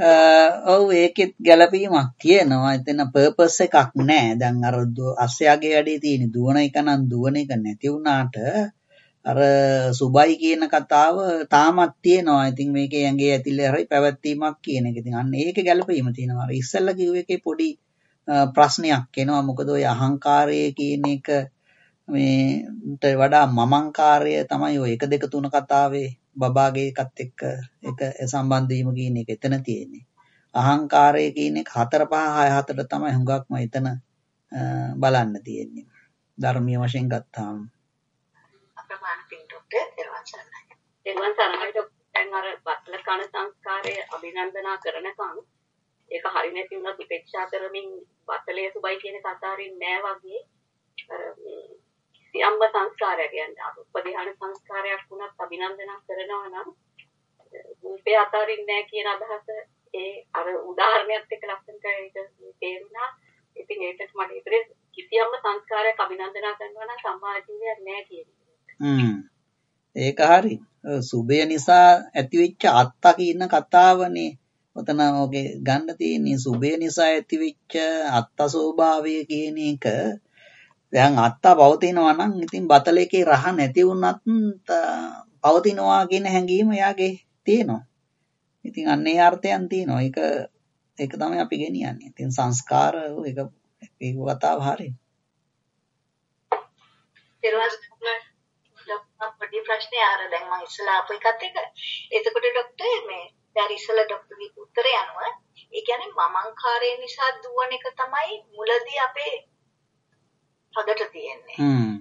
ඔව් ඒකෙත් ගැලපීමක් තියෙනවා. එතන පර්පස් එකක් නෑ. දැන් අර අස්සයාගේ වැඩේ තියෙන දුවන එක නම් දුවන එක නැති වුණාට අර සුබයි කියන කතාව තාමත් තියෙනවා. ඉතින් මේකේ ඇඟේ ඇතිල්ල හරි පැවැත්වීමක් කියන එක. ඉතින් අන්න ඒකේ ගැළපීම තියෙනවා. අර ඉස්සෙල්ලා කිව්ව එකේ පොඩි ප්‍රශ්නයක් එනවා. මොකද ඔය අහංකාරය කියන එක මේට වඩා මමංකාරය තමයි ඔය 1 2 3 කතාවේ බබාගේ එකත් එක්ක එක සම්බන්ධ වීම කියන එක එතන තියෙන්නේ. අහංකාරය කියන එක 4 5 6 7ට තමයි හුඟක්ම එතන බලන්න තියෙන්නේ. ධර්මීය වශයෙන් ගත්තාම. අප්‍රමාණ පින්තොට දෙවන් සරණයි දැන් අර වත්ල කන සංස්කාරය අභිනන්දනා කරනකම් ඒක හරි නැති වුණත් උපේක්ෂා කරමින් වතලයේ සුබයි කියන කතාරින් නෑ වගේ අර සියම්බ සංස්කාරය කියන්නේ උපදිහාන සංස්කාරයක් වුණත් අභිනන්දනා කරනවා නම් රූපේ අතරින් නෑ කියන අදහස ඒ අර උදාහරණයක් එක්ක ලස්සනට ඒක තේරුණා. ඉතින් ඒකට මට ඉතින් කිසියම්ම සංස්කාරයක් අභිනන්දනා කරනවා නම් සම්මා ජීවියක් නෑ කියන්නේ. ඒක හරි. සුභය නිසා ඇතිවෙච්ච අත්තා කියන කතාවනේ. ඔතන ඔගේ ගන්න තියෙන්නේ සුභය නිසා ඇතිවෙච්ච අත්තා ස්වභාවය කියන එක. දැන් අත්තා පවතිනවා නම් ඉතින් බතලේකේ රහ නැති වුණත් පවතිනවා කියන හැඟීම එයාගේ තියෙනවා. ඉතින් අන්න ඒ අර්ථයන් තියෙනවා. ඒක තමයි අපි ගෙනියන්නේ. ඉතින් සංස්කාර ඒක කතාව හරියි. පොඩි ප්‍රශ්නේ ආර දැන් මම ඉස්සලා අපු එකත් එක. එතකොට ડોක්ටර් මේ දැන් ඉස්සලා ડોක්ටර්ගේ උත්තරය අනුව ඒ කියන්නේ මමංකාරය නිසා දුවන එක තමයි මුලදී අපේ හදට තියෙන්නේ.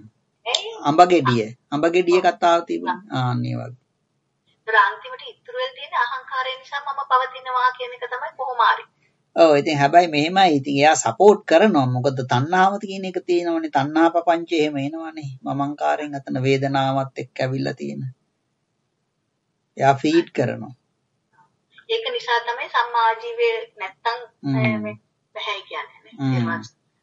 අඹගෙඩිය කතාව තිබුණා. අනේ වගේ. අන්තිමට ඉතුරු වෙලා තියෙන අහංකාරය නිසා මම පවතිනවා කියන එක තමයි කොහොම හරි. ඔව් ඉතින් හැබැයි මෙහෙමයි. ඉතින් එයා සපෝට් කරනවා. මොකද තණ්හාව කියන එක තියෙනවනේ. තණ්හා පපංචය එහෙම එනවනේ. මමංකාරයෙන් අතන වේදනාවත් එක්ක ඇවිල්ලා තියෙන. එයා ෆීඩ් කරනවා. ඒක නිසා තමයි සම්මා ජීවේ නැත්තම් බෑ කියන්නේ.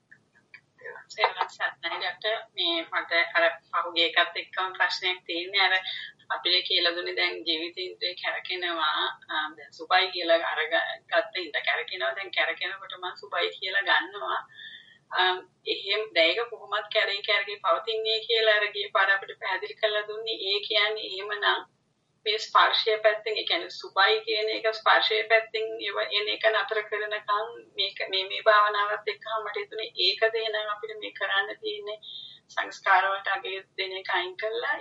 මේ මට අර පහුගිය එකත් එක්කම ප්‍රශ්නයක් තියෙන්නේ අර අපිට කියලා දුන්නේ දැන් ජීවිතේ කැරකෙනවා දැන් සුබයි කියලා අරගත්ත ඉඳ කැරකෙනවා දැන් කැරකෙනකොට මම සුබයි කියලා ගන්නවා එහෙම දැන් ඒක කොහොමද කැරකි පවතින්නේ කියලා අර ගිය පාර අපිට පැහැදිලි කරලා දුන්නේ ඒ කියන්නේ එහෙමනම් මේ ස්පර්ශය පැත්තෙන් ඒ කියන්නේ සුබයි කියන එක ස්පර්ශය පැත්තෙන් එන එක නතර කරනකම් මේක මේ භාවනාවත් එක්කම මට හිතුනේ ඒකද එහෙනම් අපිට මේ කරන්න තියෙන්නේ සංස්කාර වලට අගේ දෙන එක අයින් කළා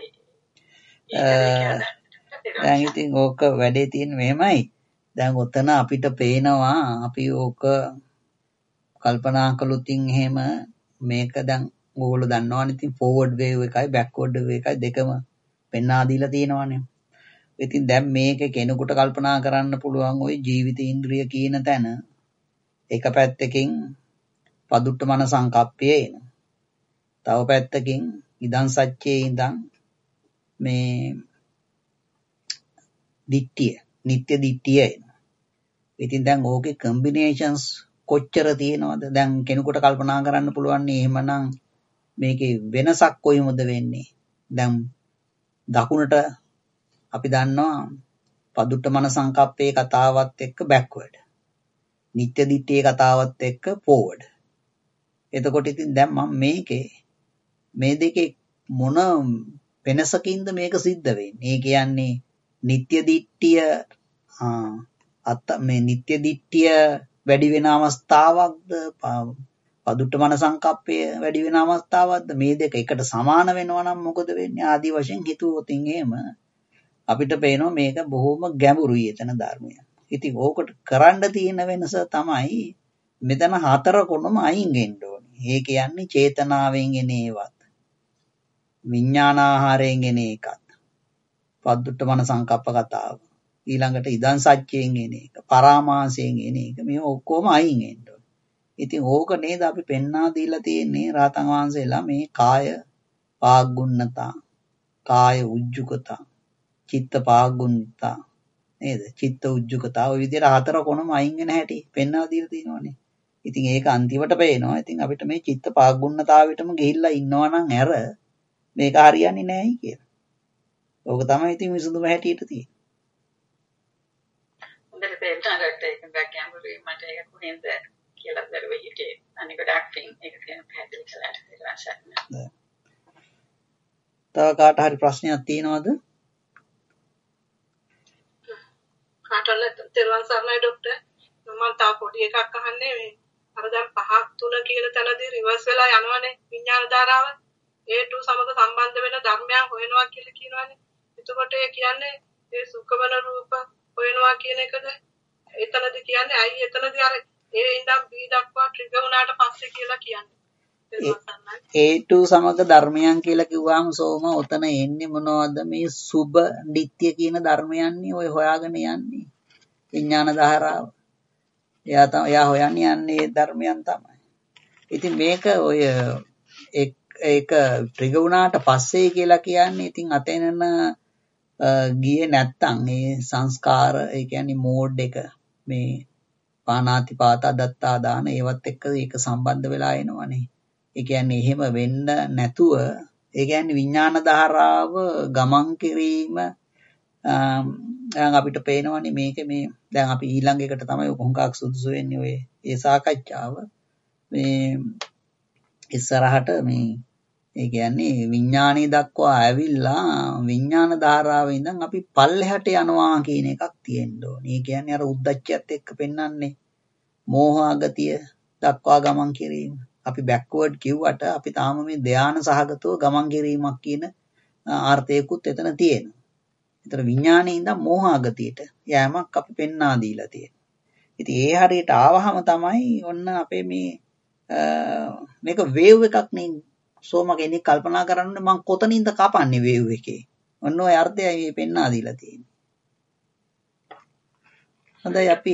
දැන් ඉතින් ඕක වැඩේ තියෙන මෙහෙමයි. දැන් ඔතන අපිට පේනවා අපි ඕක කල්පනා කළොතින් එහෙම මේක දැන් ඕගොල්ලෝ දන්නවනේ ඉතින් ෆෝවර්ඩ් වේව් එකයි බෑක්වර්ඩ් වේව් එකයි දෙකම පෙන්වා දීලා තියෙනවානේ. ඉතින් දැන් මේක කෙනෙකුට කල්පනා කරන්න පුළුවන් ওই ජීවිත ඉන්ද්‍රිය කියන තැන එක පැත්තකින් පදුට්ට මන සංකප්පය එන. තව පැත්තකින් ඉදන් සච්චේ ඉඳන් මේ දිට්ඨිය නිත්‍ය දිට්ඨිය එන. ඉතින් දැන් ඕකේ කම්බිනේෂන්ස් කොච්චර තියෙනවද? දැන් කෙනෙකුට කල්පනා කරන්න පුළුවන් නේ එහෙමනම් මේකේ වෙනසක් කොයිමද වෙන්නේ? දැන් දකුණට අපි දන්නවා පදුට්ට මන සංකප්පේ කතාවත් එක්ක බෑක්වර්ඩ්. නිත්‍ය දිට්ඨියේ කතාවත් එක්ක ෆෝවර්ඩ්. එතකොට ඉතින් දැන් මම මේ දෙකේ මොන වෙනසකින්ද මේක සිද්ධ වෙන්නේ? ඒ කියන්නේ නිත්‍ය දිට්ඨිය මේ නිත්‍ය දිට්ඨිය වැඩි වෙන අවස්ථාවක්ද පදුට්ට මන සංකප්පය වැඩි වෙන අවස්ථාවක්ද මේ දෙක එකට සමාන වෙනවා නම් මොකද වෙන්නේ? ආදි වශයෙන් හිතුවොත් එහෙම අපිට පේනවා මේක බොහොම ගැඹුරුයි එතන ධර්මය. ඉතින් ඕකට කරන්න තියෙන වෙනස තමයි මෙතන 4 කොනම අයින් වෙන්න ඕනේ. ඒ කියන්නේ චේතනාවෙන් එන ඒවත් විඥානාහාරයෙන් එන එකත් පදුට්ට මන සංකප්ප කතාව ඊළඟට ඉදන් සත්‍යයෙන් එන එක පරාමාසයෙන් එන එක මේ ඔක්කොම අයින් වෙන්න ඕනේ. ඉතින් ඕක නේද අපි පෙන්වා දීලා තියෙන්නේ රාතන් වහන්සේලා මේ කාය පාග්ගුන්නතා කාය උජ්ජුකතා චිත්ත පාග්ගුන්නතා නේද? චිත්ත උජ්ජුකතා ඔය විදිහට 4 කොනම අයින් වෙන හැටි පෙන්වා දීලා තියෙනවානේ. ඉතින් ඒක අන්තිමට පේනවා. ඉතින් අපිට මේ චිත්ත පාග්ගුන්නතාවෙටම ගිහිල්ලා ඉන්නවා නම් ඇර මේක හරියන්නේ නැහැයි කියලා. ඕක තමයි ඉතින් විසඳුම හැටියට තියෙන්නේ. හොඳට තේරුණාට ඒක ගැඹුරුයි මට ඒක කොහෙන්ද කියලා දරුවේ හිතේ අනික ගොඩක් ඒක කියන පැහැදිලි කළාට තේරුණා. තව කාට හරි ප්‍රශ්නයක් තියෙනවද? කාටවල තෙරුවන් සරණයි ડોක්ටර්. මම තව පොඩි එකක් අහන්නේ මේ අර දැන් 5 3 කියන තැනදී රිවර්ස් වෙලා යනවනේ විඥාන ධාරාව. A2 සමග සම්බන්ධ වෙන ධර්මයන් හොයනවා කියලා කියනවානේ. එතකොට ඒ කියන්නේ ඒ සුඛවන රූප හොයනවා කියන එකද? එතනදී කියන්නේ ඇයි එතනදී අර A ඉඳන් B දක්වා ට්‍රිගර් වුණාට පස්සේ කියලා කියන්නේ. A2 සමග ධර්මයන් කියලා කිව්වම සෝම ඔතන එන්නේ මොනවද මේ සුබ නිට්ටය කියන ධර්මයන්නේ ඔය හොයාගෙන යන්නේ විඥාන ධාරාව. එයා හොයන්නේ ධර්මයන් තමයි. ඉතින් මේක ඔය ඒක ට්‍රිගර් වුණාට පස්සේ කියලා කියන්නේ ඉතින් අතෙනන ගියේ නැත්තම් මේ සංස්කාර ඒ කියන්නේ මෝඩ් එක මේ පානාතිපාතා දත්තා දාන ඒවත් එක්ක ඒක සම්බන්ධ වෙලා එනවනේ. ඒ කියන්නේ එහෙම වෙන්න නැතුව ඒ කියන්නේ විඥාන ධාරාව ගමන් කිරීම දැන් අපිට පේනවනේ මේක මේ දැන් අපි ඊළඟ එකට තමයි කොහොමකක් සුදුසු වෙන්නේ ඔය ඒ සාකච්ඡාව මේ ඉස්සරහට මේ ඒ කියන්නේ විඥානීය දක්වා ඇවිල්ලා විඥාන ධාරාවේ ඉඳන් අපි පල්ලෙහාට යනවා කියන එකක් තියෙන්න ඕනේ. ඒ කියන්නේ අර උද්දච්චයත් එක්ක පෙන්වන්නේ මෝහාගතිය දක්වා ගමන් කිරීම. අපි බෑක්වර්ඩ් කිව්වට අපි තාම මේ ධානය සහගතව ගමන් කිරීමක් කියන අර්ථයකුත් එතන තියෙනවා. ඒතර විඥානයේ ඉඳන් මෝහාගතියට යෑමක් අපි පෙන්වා දීලා තියෙනවා. ඉතින් ඒ හරියට ආවහම තමයි ඔන්න අපේ මේක වේව් එකක් නේ. සෝම කෙනෙක් කල්පනා කරන්නේ මං කොතනින්ද කපන්නේ වේව් එකේ. ඔන්න ඔය අර්ථයයි මේ පෙන්වා දීලා තියෙන්නේ. හොඳයි අපි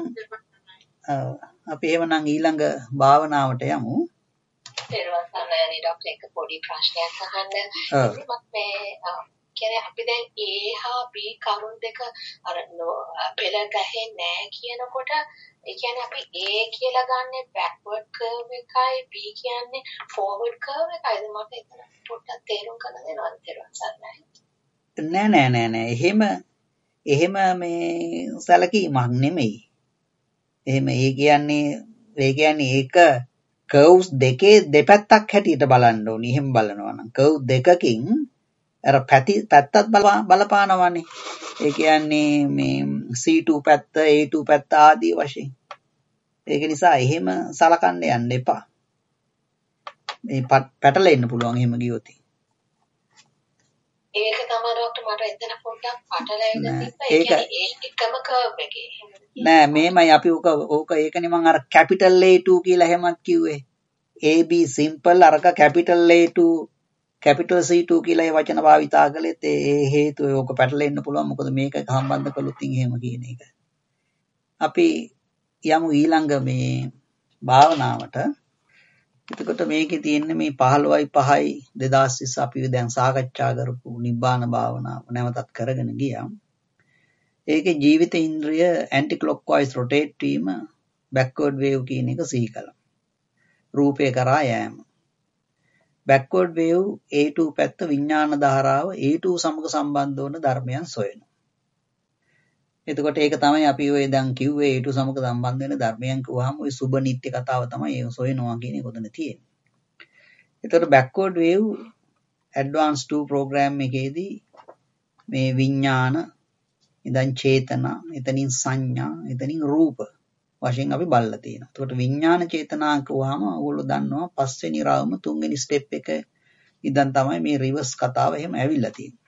එහෙමනම් ඊළඟ භාවනාවට යමු. පෙරවසනනේ ડોක්ටර් එක පොඩි ප්‍රශ්නයක් අහන්න. ඉතින් මේ කියන්නේ අපි දැන් A හා B කරුණු දෙක අර පෙළ ගහේ නැහැ කියනකොට ඒ කියන්නේ අපි A කියලා ගන්නෙ backward curve එකයි B කියන්නේ forward curve එකයිද මට එතන පොඩ්ඩක් තේරුම් ගන්න දෙනවද පෙරවසනයි? නෑ. එහෙම මේ සැලකීමක් නෙමෙයි. එහෙම ඒ කියන්නේ ඒක කර්ව්ස් දෙකේ දෙපැත්තක් හැටියට බලන්න ඕනි. එහෙම බලනවා නම් කර්ව් දෙකකින් අර පැත්තත් බලපානවනේ. ඒ කියන්නේ මේ C2 පැත්ත A2 පැත්ත ආදී වශයෙන්. ඒක නිසා එහෙම සලකන්න යන්න එපා. මේ පැටලෙන්න පුළුවන් එහෙම ගියොත්. ඒක තමයි ડોක්ටර් මට එතන පොඩ්ඩක් පටලැවිලා තිබ්බා. ඒ කියන්නේ එකම කර්ව් එකේ. නෑ මේමයි අපි ඕක ඒකනේ මම අර කැපිටල් A2 කියලා එහෙමත් කිව්වේ. AB සිම්පල් අරක කැපිටල් A2 කැපිටල් C2 කියලා ඒ වචන භාවිතා කළෙත් ඒ හේතුව ඕක පැටලෙන්න පුළුවන්. මොකද මේක සම්බන්ධ කළොත් එහෙම කියන එක. අපි යමු ඊළඟ මේ භාවනාවට. එතකොට මේකේ තියෙන්නේ මේ 15යි 2020 අපි දැන් සාකච්ඡා කරපු නිබ්බාන භාවනාව නැවතත් කරගෙන ගියා. ඒකේ ජීවිත ඉන්ද්‍රිය ඇන්ටි ක්ලොක්වයිස් රොටේට් වීම බෑක්වර්ඩ් වේව් කියන එක සිහි කළා. රූපේ කරා යෑම. බෑක්වර්ඩ් වේව් A2 පැත්ත විඥාන ධාරාව A2 සමග සම්බන්ධ වන ධර්මයන් සොයනවා. එතකොට ඒක තමයි අපි ඔය දැන් කිව්වේ A2 සමග සම්බන්ධ වෙන ධර්මයන් කිව්වහම ඔය සුබ නිත්‍ය කතාව තමයි ඒ සොයනවා කියන එක උතන තියෙන්නේ. එතකොට බෑක්වර්ඩ් වේව් ඇඩ්වාන්ස් 2 ප්‍රෝග්‍රෑම් එකේදී මේ විඥාන ඉඳන් චේතනා, එතනින් සංඥා, එතනින් රූප වශයෙන් අපි බලලා තියෙනවා. එතකොට විඥාන චේතනා කියවහම ඔයගොල්ලෝ දන්නවා පස්වෙනි රාවම තුන්වෙනි ස්ටෙප් එක ඉඳන් තමයි මේ රිවර්ස් කතාව එහෙම ඇවිල්ලා තියෙන්නේ.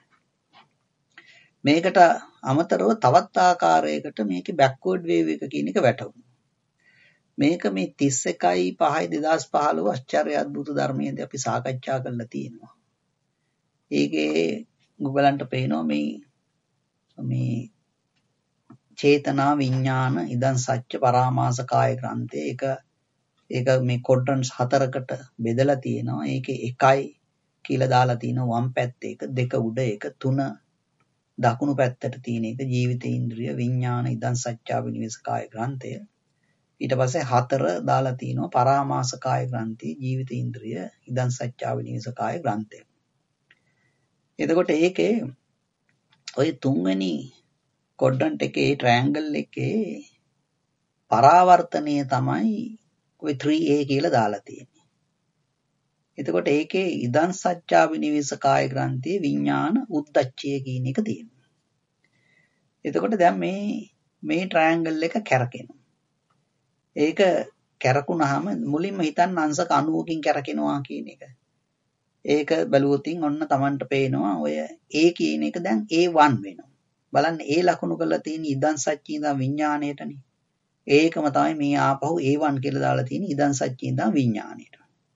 මේකට අමතරව තවත් ආකාරයකට මේකේ බෑක්වර්ඩ් වේව් එක කියන එක වැටුණා. මේක මේ 31/5/2015 ආශ්චර්ය අద్భుත ධර්මයේදී අපි සාකච්ඡා කරලා තියෙනවා. ඒකේ ගුගලන්ට පේනවා මේ චේතනා විඥාන ඉදන් සච්ච පරාමාස කාය ග්‍රන්ථය ඒක මේ කොඩ්රන්ට්ස් 4කට බෙදලා තියෙනවා. ඒකේ 1යි කියලා දාලා තිනවා වම් පැත්තේ එක, 2 උඩ එක, 3 දකුණු පැත්තට තියෙන එක ජීවිත ඉන්ද්‍රිය විඥාන ඉදන් සච්චා විනිවිස කාය ග්‍රන්ථය. ඊට පස්සේ 4 දාලා තිනවා පරාමාස කාය ග්‍රන්ථි ජීවිත ඉන්ද්‍රිය ඉදන් සච්චා විනිවිස කාය ග්‍රන්ථය. එතකොට ඒකේ ඔය තුන්වෙනි කොඩ්ඩන්ට් එකේ ට්‍රයැන්ගල් එකේ පරාවර්තනය තමයි ඔය 3A කියලා දාලා තියෙන්නේ. එතකොට ඒකේ ඉදන් සච්චා විනිවිස කාය ග්‍රන්ථියේ විඥාන උද්දච්චය කියන එක තියෙනවා. එතකොට දැන් මේ ට්‍රයැන්ගල් එක කැරකෙනවා. ඒක කැරකුණාම මුලින්ම හිතන්න අංශක 90කින් කැරකෙනවා කියන එක. ඒක බැලුවොතින් ඔන්න Tamanට පේනවා ඔය A කියන එක දැන් A1 වෙනවා. බලන්න A ලකුණු කරලා තියෙන ඉදන් සච්චි ඉඳන් විඥාණයටනේ. ඒකම තමයි මේ ආපහු A1 කියලා දාලා තියෙන ඉදන් සච්චි ඉඳන් විඥාණයට.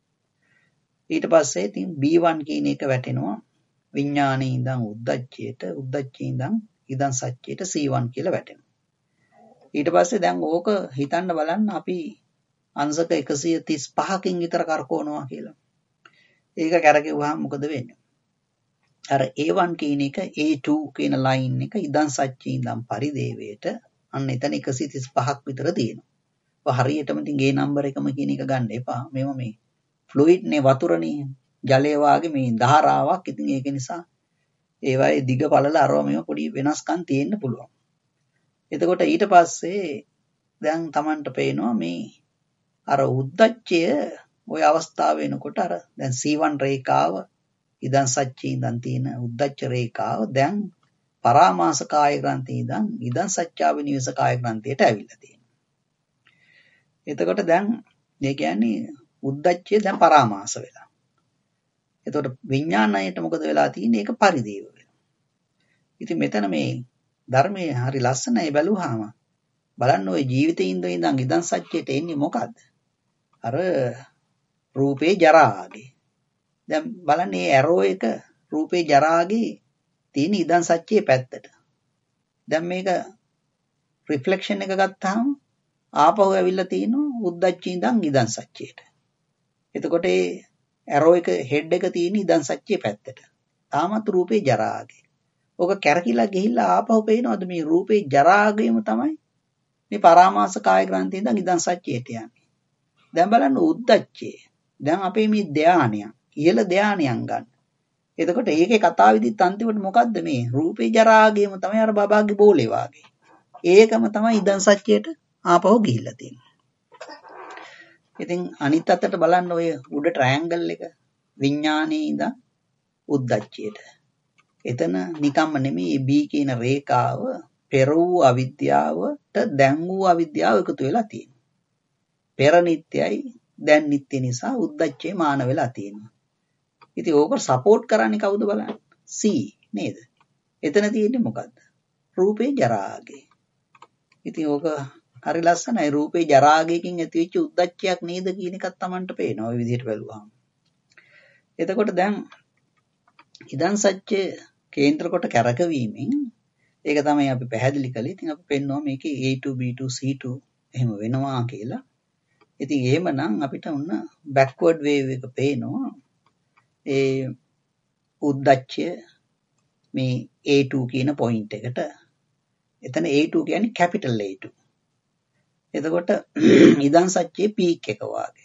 ඊට පස්සේ ඉතින් B1 කියන එක වැටෙනවා විඥාණයේ ඉඳන් උද්දච්චයට, උද්දච්චයේ ඉඳන් ඉදන් සච්චියට C1 කියලා වැටෙනවා. ඊට පස්සේ දැන් ඕක හිතන්න බලන්න අපි අංශක 135කින් විතර කරකවනවා කියලා. ඒක කරකෙවුවාම මොකද වෙන්නේ? අර A1 කියන එක A2 කියන ලයින් එක ඉදන් සච්චි ඉඳන් පරිදේවයට අන්න එතන 135ක් විතර තියෙනවා. ඔය හරියටම ඉතින් ගේ නම්බර් එකම කියන එක ගන්න එපා. මේව මේ ෆ්ලුයිඩ් නේ වතුරනේ ජලය වාගේ මේ ධාරාවක්. ඉතින් ඒක නිසා ඒවායේ දිග පළල අරව මේව පොඩි වෙනස්කම් තියෙන්න පුළුවන්. එතකොට ඊට පස්සේ දැන් Tamanට පේනවා මේ අර උද්දච්චය ওই අවස්ථාව වෙනකොට අර දැන් C1 රේඛාව ඉදන් සච්චි ඉඳන් තියෙන උද්දච්ච රේඛාව දැන් පරාමාස කාය ග්‍රන්ථි ඉඳන් ඉදන් සච්චා විනිවිස කාය ග්‍රන්ථියට ඇවිල්ලා තියෙනවා. එතකොට දැන් මේ කියන්නේ උද්දච්චය දැන් පරාමාස වෙලා. එතකොට විඥාණයට මොකද වෙලා තියෙන්නේ? ඒක පරිදේව වෙනවා. ඉතින් මෙතන මේ ධර්මයේ හරි ලස්සනයි බැලුවාම බලන්න ওই ජීවිතේ ඉඳන් ඉදන් සච්චයට එන්නේ මොකද්ද? අර රූපේ ජරාගේ. දැන් බලන්න මේ ඇරෝ එක රූපේ ජරාගේ තියෙන ඉදන් සච්චයේ පැත්තට. දැන් මේක රිෆ්ලෙක්ෂන් එක ගත්තාම ආපහු ඇවිල්ලා තියෙනවා උද්දච්ච ඉඳන් ඉදන් සච්චයට. එතකොට ඒ ඇරෝ එක හෙඩ් එක තියෙන ඉදන් සච්චයේ පැත්තට. තාමත් රූපේ ජරාගේ. ඔක කැරකිලා ගිහිල්ලා ආපහු පේනවද මේ රූපේ ජරාගේම තමයි මේ පරාමාස කාය ග්‍රන්ථිය ඉඳන් ඉදන් සච්චයට යන්නේ. දැන් බලන්න උද්දච්චය. දැන් අපේ මේ ධානයන් ඉහළ ධානයන් ගන්න. එතකොට ඒකේ කතාවෙදිත් අන්තිමට මොකද්ද මේ රූපේ ජරාගේම තමයි අර බබාගේ බෝලේ වාගේ. ඒකම තමයි ඉදන් සච්චයට ආපහු ගිහිල්ලා තියෙන්නේ. ඉතින් අනිත් අතට බලන්න ඔය උඩ ට්‍රයැන්ගල් එක විඥානයේ ඉඳන් උද්දච්චයට. එතන නිකම්ම නෙමෙයි B කියන රේඛාව පෙර වූ අවිද්‍යාවට දැන් වූ අවිද්‍යාව එකතු වෙලා තියෙනවා. පෙර නිට්ටයයි දැන් නිට්ටය නිසා උද්දච්චේ මාන වෙලා තියෙනවා. ඉතින් ඕක සපෝට් කරන්නේ කවුද බලන්න? C නේද? එතන තියෙන්නේ මොකද්ද? රූපේ ජරාගේ. ඉතින් ඕක හරි ලස්සනයි. රූපේ ජරාගයකින් ඇතිවෙච්ච උද්දච්චයක් නේද කියන එකත් Tamanට පේනවා ওই විදිහට බැලුවාම. එතකොට දැන් ඉදන් සච්චය කේන්ද්‍ර කොට කැරකවීමෙන් ඒක තමයි අපි පැහැදිලි කළේ. ඉතින් අපි පෙන්නවා මේකේ A2 B2 C2 එහෙම වෙනවා කියලා. ඉතින් එහෙමනම් අපිට ඔන්න බෑක්වර්ඩ් වේව් එක පේනවා. ඒ උද්දච්චය මේ A2 කියන පොයින්ට් එකට. එතන A2 කියන්නේ කැපිටල් A2. එතකොට ඉදන් සච්චයේ පීක් එක වාගේ.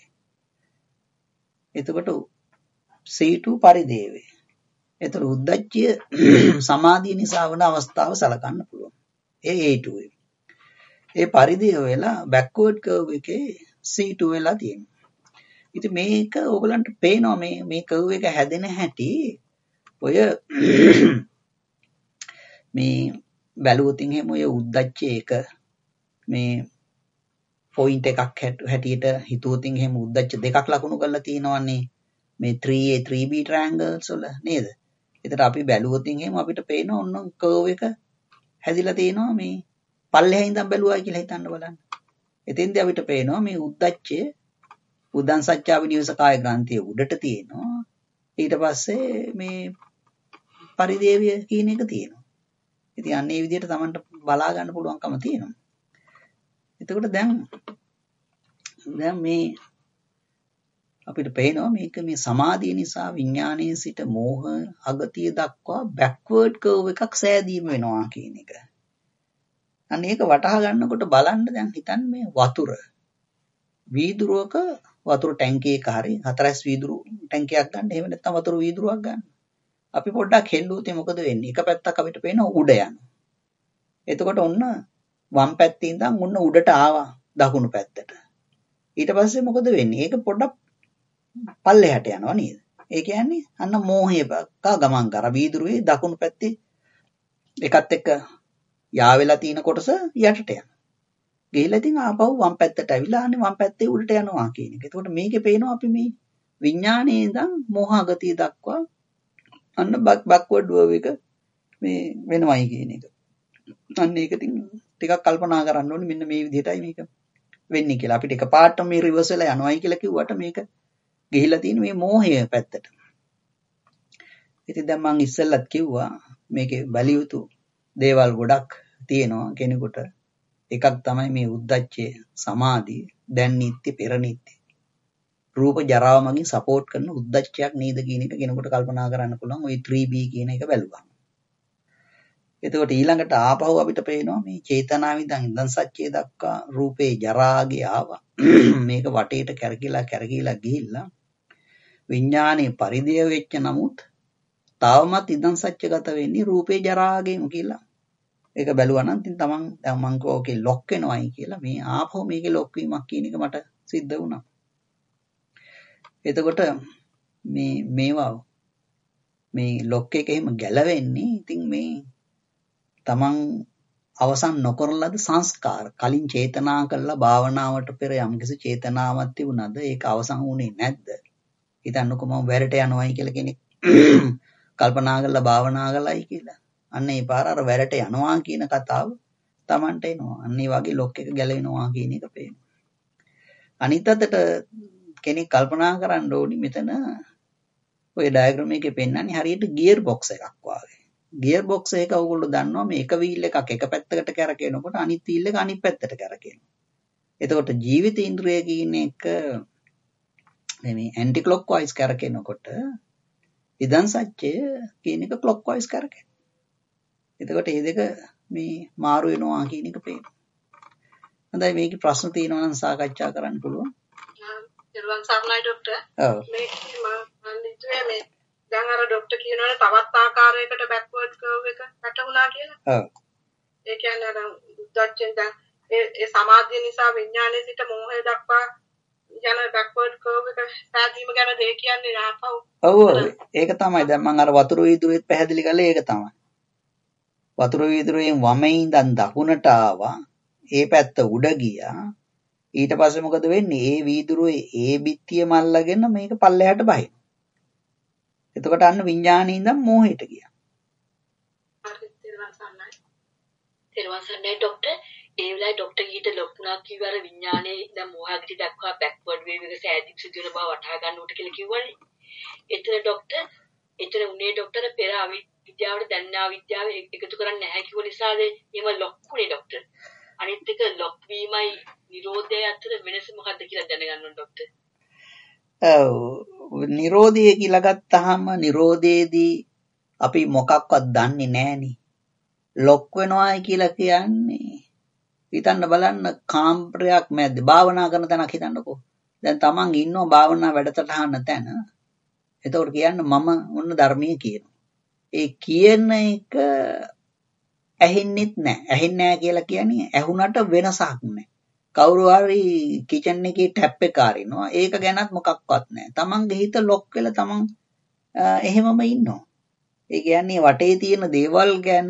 එතකොට C2 පරිදේවේ. එතකොට උද්දච්චය සමාධිය නිසා වන අවස්ථාව සලකන්න පුළුවන්. ඒ A2 එක. ඒ පරිදේව වෙලා බෑක්වර්ඩ් කර්ව් එකේ C2 වෙලා තියෙනවා. ඉතින් මේක ඕගලන්ට පේනවා මේ කර්ව් එක හැදෙන හැටි ඔය මේ බැලුවොතින් එහෙම ඔය උද්දච්චය එක මේ පොයින්ට් එකක් හැටියට හිතුවොතින් එහෙම උද්දච්ච දෙකක් ලකුණු කරලා තියෙනවන්නේ මේ 3A 3B ට්‍රයැන්ගල්ස් වල නේද? ඒතර අපි බැලුවොතින් එහෙම අපිට පේනවා ඔන්න කර්ව් එක හැදිලා තියෙනවා මේ පල්ලෙහා ඉඳන් බැලුවා කියලා හිතන්න බලන්න. එතෙන්දී අපිට පේනවා මේ උද්දච්චය උදන් සච්චා විනිවිස කාය ග්‍රන්ථිය උඩට තියෙනවා. ඊට පස්සේ මේ පරිදේවිය කියන එක තියෙනවා. ඉතින් අන්න ඒ විදිහට Tamanට බලා ගන්න පුළුවන්කම තියෙනවා. එතකොට දැන් මේ අපිට පේනවා මේක මේ සමාධිය නිසා විඥානයේ සිට මෝහ අගතිය දක්වා බෑක්වර්ඩ් කර්ව් එකක් සෑදීම වෙනවා කියන එක. අන්න ඒක වටහා ගන්නකොට බලන්න දැන් හිතන්න මේ වතුර වීදුරුවක වතුර ටැංකියක හරි 4S වීදුරු ටැංකියක් ගන්න. එහෙම නැත්නම් වතුර වීදුරුවක් ගන්න. අපි පොඩ්ඩක් හෙල්ලුවොත් මොකද වෙන්නේ? එක පැත්තක් අපිට පේනවා උඩ යනවා. එතකොට ඔන්න වම් පැත්තේ ඉඳන් ඔන්න උඩට ආවා දකුණු පැත්තට. ඊට පස්සේ මොකද වෙන්නේ? ඒක පොඩ්ඩක් පල්ලෙහාට යනවා නේද? ඒ කියන්නේ අන්න මෝහය ගමන් කරා වීදුරුවේ දකුණු පැත්තේ එකත් එක්ක යා වෙලා තියෙන කොටස යටට යනවා. ගිහිල්ලා ඉතින් ආපහු වම් පැත්තට ඇවිල්ලා අනේ වම් පැත්තේ උඩට යනවා කියන එක. එතකොට මේකේ පේනවා අපි මේ විඥානයේ ඉඳන් මෝහගතිය දක්වා අන්න බැක්වර්ඩ් වර්ව් එක මේ වෙනවයි කියන එක. අන්න ඒක ටිකක් කල්පනා කරන්න ඕනේ මෙන්න මේ විදිහටයි මේක වෙන්නේ කියලා. අපිට එකපාරට මේ රිවර්ස් වෙලා යනවයි කියලා කිව්වට මේක ගිහිලා තියෙන මේ මෝහය පැත්තට. ඉතින් දැන් මම ඉස්සෙල්ලත් කිව්වා මේකේ බැලිය යුතු දේවල් ගොඩක් තියෙනවා කෙනෙකුට. එකක් තමයි මේ උද්දච්චය, සමාධිය, දැන් නිත්‍ය පෙර නිත්‍ය. රූප ජරාව මගින් සපෝට් කරන උද්දච්චයක් නේද කියන එක කෙනෙකුට කල්පනා කරන්න පුළුවන් ওই 3B කියන එක බැලුවා. එතකොට ඊළඟට ආපහු අපිට පේනවා මේ චේතනාව ඉඳන් සත්‍යය දක්වා රූපේ ජරාගේ ආවා. මේක වටේට කැරකිලා ගිහිල්ලා විඥානේ පරිදේය වෙච්ච නමුත් තාවමත් ඉඳන් සත්‍යගත වෙන්නේ රූපේ ජරාගෙම කියලා. ඒක බැලුවා නම් ඉතින් තමන් දැන් මං කෝකේ ලොක් වෙනවයි කියලා මේ ආපහු මේකේ ලොක් වීමක් කියන එක මට සිද්ධ වුණා. එතකොට මේවා මේ ලොක් එක එහෙම ගැලවෙන්නේ ඉතින් මේ තමන් අවසන් නොකරන ලද සංස්කාර කලින් චේතනා කළා භාවනාවට පෙර යම්කිසි චේතනාවක් තිබුණාද ඒක අවසන් වුණේ නැද්ද? හිතන්නකෝ මම වැරට යනවයි කියලා කෙනෙක් කල්පනා කරලා භාවනා කළයි කියලා. අන්න ඒ පාර අර වැරට යනවා කියන කතාව Tamanට එනවා. අන්න ඒ වගේ ලොක් එක ගැලවෙනවා කියන එක පේනවා. අනිත් අතට කෙනෙක් කල්පනා කරන්න ඕනි මෙතන ඔය ඩයග්‍රෑම් එකේ පෙන්නන්නේ හරියට ගියර් බොක්ස් එකක් වගේ. ගියර් බොක්ස් එක ඔයගොල්ලෝ දන්නවා මේ එක වීල් එකක් එක පැත්තකට කැරකෙනකොට අනිත් වීල් එක අනිත් පැත්තට කැරකෙනවා. එතකොට ජීවිත ඉන්ද්‍රිය කියන එක මේ ඇන්ටි ක්ලොක් වයිස් කැරකෙනකොට ඉදන් සත්‍ය කියන එක ක්ලොක් වයිස් කරකැ. එතකොට මේ දෙක මේ මාරු වෙනවා කියන එක පේනවා. හොඳයි මේකේ ප්‍රශ්න තියෙනවා නම් සාකච්ඡා කරන්න පුළුවන්. දරුවන් සර්ණයි ડોක්ටර්. ඔව්. මේ මම හිතුවේ මේ දැන් අර ડોක්ටර් කියනවානේ තවත් ආකාරයකට බෑක්වර්ඩ් කර්ව් එක වැටුණා කියලා. ඔව්. ඒ කියන්නේ අර උද්දච්චෙන් දැන් ඒ සමාධිය නිසා විඥානයේ සිට මෝහය දක්වා යන බෑක්වර්ඩ් කර්ව් එක සාදීම ගැන දෙය කියන්නේ ආපහු. ඔව් ඒක තමයි දැන් මම අර වතුර වීදුරුවෙත් පැහැදිලි කළේ ඒක තමයි. වතුර වීදුරුවෙන් වමේ ඉඳන් දකුණට ආවා. ඒ පැත්ත උඩ ගියා. ඊට පස්සේ මොකද වෙන්නේ? ඒ වීදුරුවේ ඒ බිත්තිය මල්ලගෙන මේක පල්ලෙහාට බහිනවා. එතකොට අන්න විඥානයේ ඉඳන් මෝහයට ගියා. හරි දරුවන් සර්ණයි. දරුවන් සර්ණයි ડોක්ටර්. ඒ වෙලාවේ ડોක්ටර් ඊට ලොකුණා කිව්වා අර විඥානයේ දැන් මෝහගති දක්වා බෑක්වර්ඩ් වේව් එක සෑදීම් සිදු වෙන බව වටහා ගන්න උට කියලා කිව්වනේ. එතන ડોක්ටර් එතන උනේ ડોක්ටර් පෙර අවිද්‍යාවට දැන් අවිද්‍යාව එකතු කරන්නේ නැහැ කිව්ව නිසාද එහෙම ලොක්ුනේ ડોක්ටර්. අනිත් එක ලොක් වීමයි නිරෝධය අතර වෙනස මොකක්ද කියලා දැනගන්න ඕන ડોක්ටර්. ඔව් නිරෝධය කියලා ගත්තාම නිරෝධයේදී අපි මොකක්වත් දන්නේ නැහනේ. ලොක් වෙනවායි කියලා කියන්නේ හිතන්න බලන්න කාම්ප්‍රයක් මැද්ද භාවනා කරන තැනක් හිතන්නකෝ. දැන් තමන් ඉන්නවා භාවනා වැඩසටහන තැන. එතකොට කියන්න මම ඔන්න ධර්මයේ කියනවා. ඒ කියන එක ඇහෙන්නෙත් නැහැ. ඇහෙන්නේ නැහැ කියලා කියන්නේ ඇහුණට වෙනසක් නැහැ. කවුරු හරි කිචන් එකේ ටැප් එක අරිනවා. ඒක ගැනත් මොකක්වත් නැහැ. තමන්ගේ හිත ලොක් වෙලා තමන් එහෙමම ඉන්නවා. ඒ කියන්නේ වටේ තියෙන දේවල් ගැන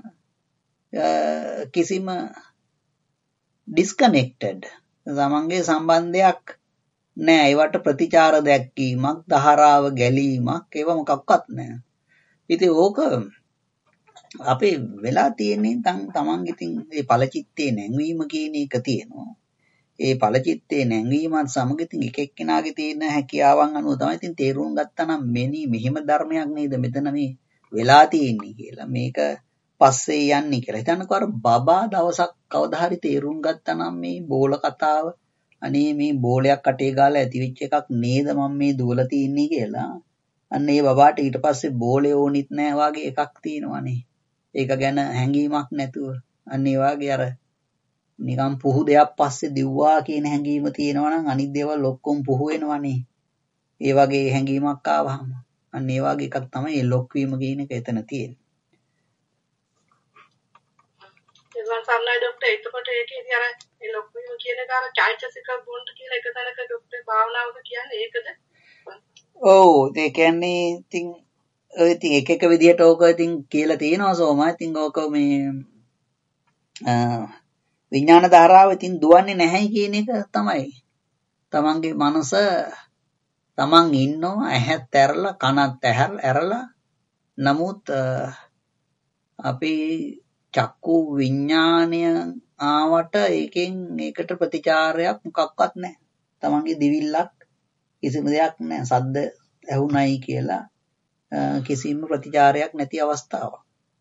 කිසිම disconnected තමන්ගේ සම්බන්ධයක් නෑ. ඒවට ප්‍රතිචාර දැක්වීමක්, දහරාව ගැලීමක් ඒව මොකක්වත් නෑ. ඉතින් ඕක අපේ වෙලා තියෙන්නේ තමන් ඉතින් මේ ඵලචිත්තේ නැංවීම කියන එක තියෙනවා. ඒ ඵලචිත්තේ නැංවීමත් සමග ඉතින් එක එක්කෙනාගේ තියෙන හැකියාවන් අනුව තමයි ඉතින් තේරුම් ගත්තා නම් මෙහෙම ධර්මයක් නේද මෙතන මේ වෙලා තියෙන්නේ කියලා. මේක පස්සේ යන්නේ කියලා. හිතන්නකෝ අර බබා දවසක් කවදා හරි තේරුම් ගත්තා නම් මේ බෝල කතාව අනේ මේ බෝලයක් කටේ ගාලා ඇතිවෙච්ච එකක් නේද මම මේ දුවලා තියන්නේ කියලා. අන්න ඒ බබාට ඊට පස්සේ බෝලේ ඕනිත් නෑ වගේ එකක් තියෙනවනේ. ඒක ගැන හැඟීමක් නැතුව අන්න ඒ වගේ අර නිකම් පුහු දෙයක් පස්සේ දිව්වා කියන හැඟීම තියෙනවා නම් අනිත් දේවල් ඔක්කොම පුහු වෙනවනේ. ඒ වගේ හැඟීමක් ආවහම අන්න ඒ වගේ එකක් තමයි ඒ ලොක් වීම කියන එක එතන තියෙන්නේ. දරුවන් සර්ණයි ડોක්ටර්. එතකොට ඒකේදී අර ඒ ලොක් වීම කියන එක අර චෛතසික බොන්ඩ් කියලා එක තැනක ડોක්ටර් භාවනාවක කියන්නේ ඒකද? ඔව් ඒ කියන්නේ ඉතින් එක එක විදිහට ඕක ඉතින් කියලා තියෙනවා සෝමා. ඉතින් ඕක මේ විඥාන ධාරාව ඉතින් දුවන්නේ නැහැ කියන එක තමයි. තමන්ගේ මනස තමන් ඉන්නවා ඇහත් ඇරලා කනත් ඇරලා නමුත් අපි චක්කු විඥානය ආවට ඒකෙන් ඒකට ප්‍රතිචාරයක් මොකක්වත් නැහැ. තමන්ගේ දිවිල්ලක් කිසිම දෙයක් නැහැ. සද්ද ඇහුණයි කියලා කිසිම ප්‍රතිචාරයක් නැති අවස්ථාවක්.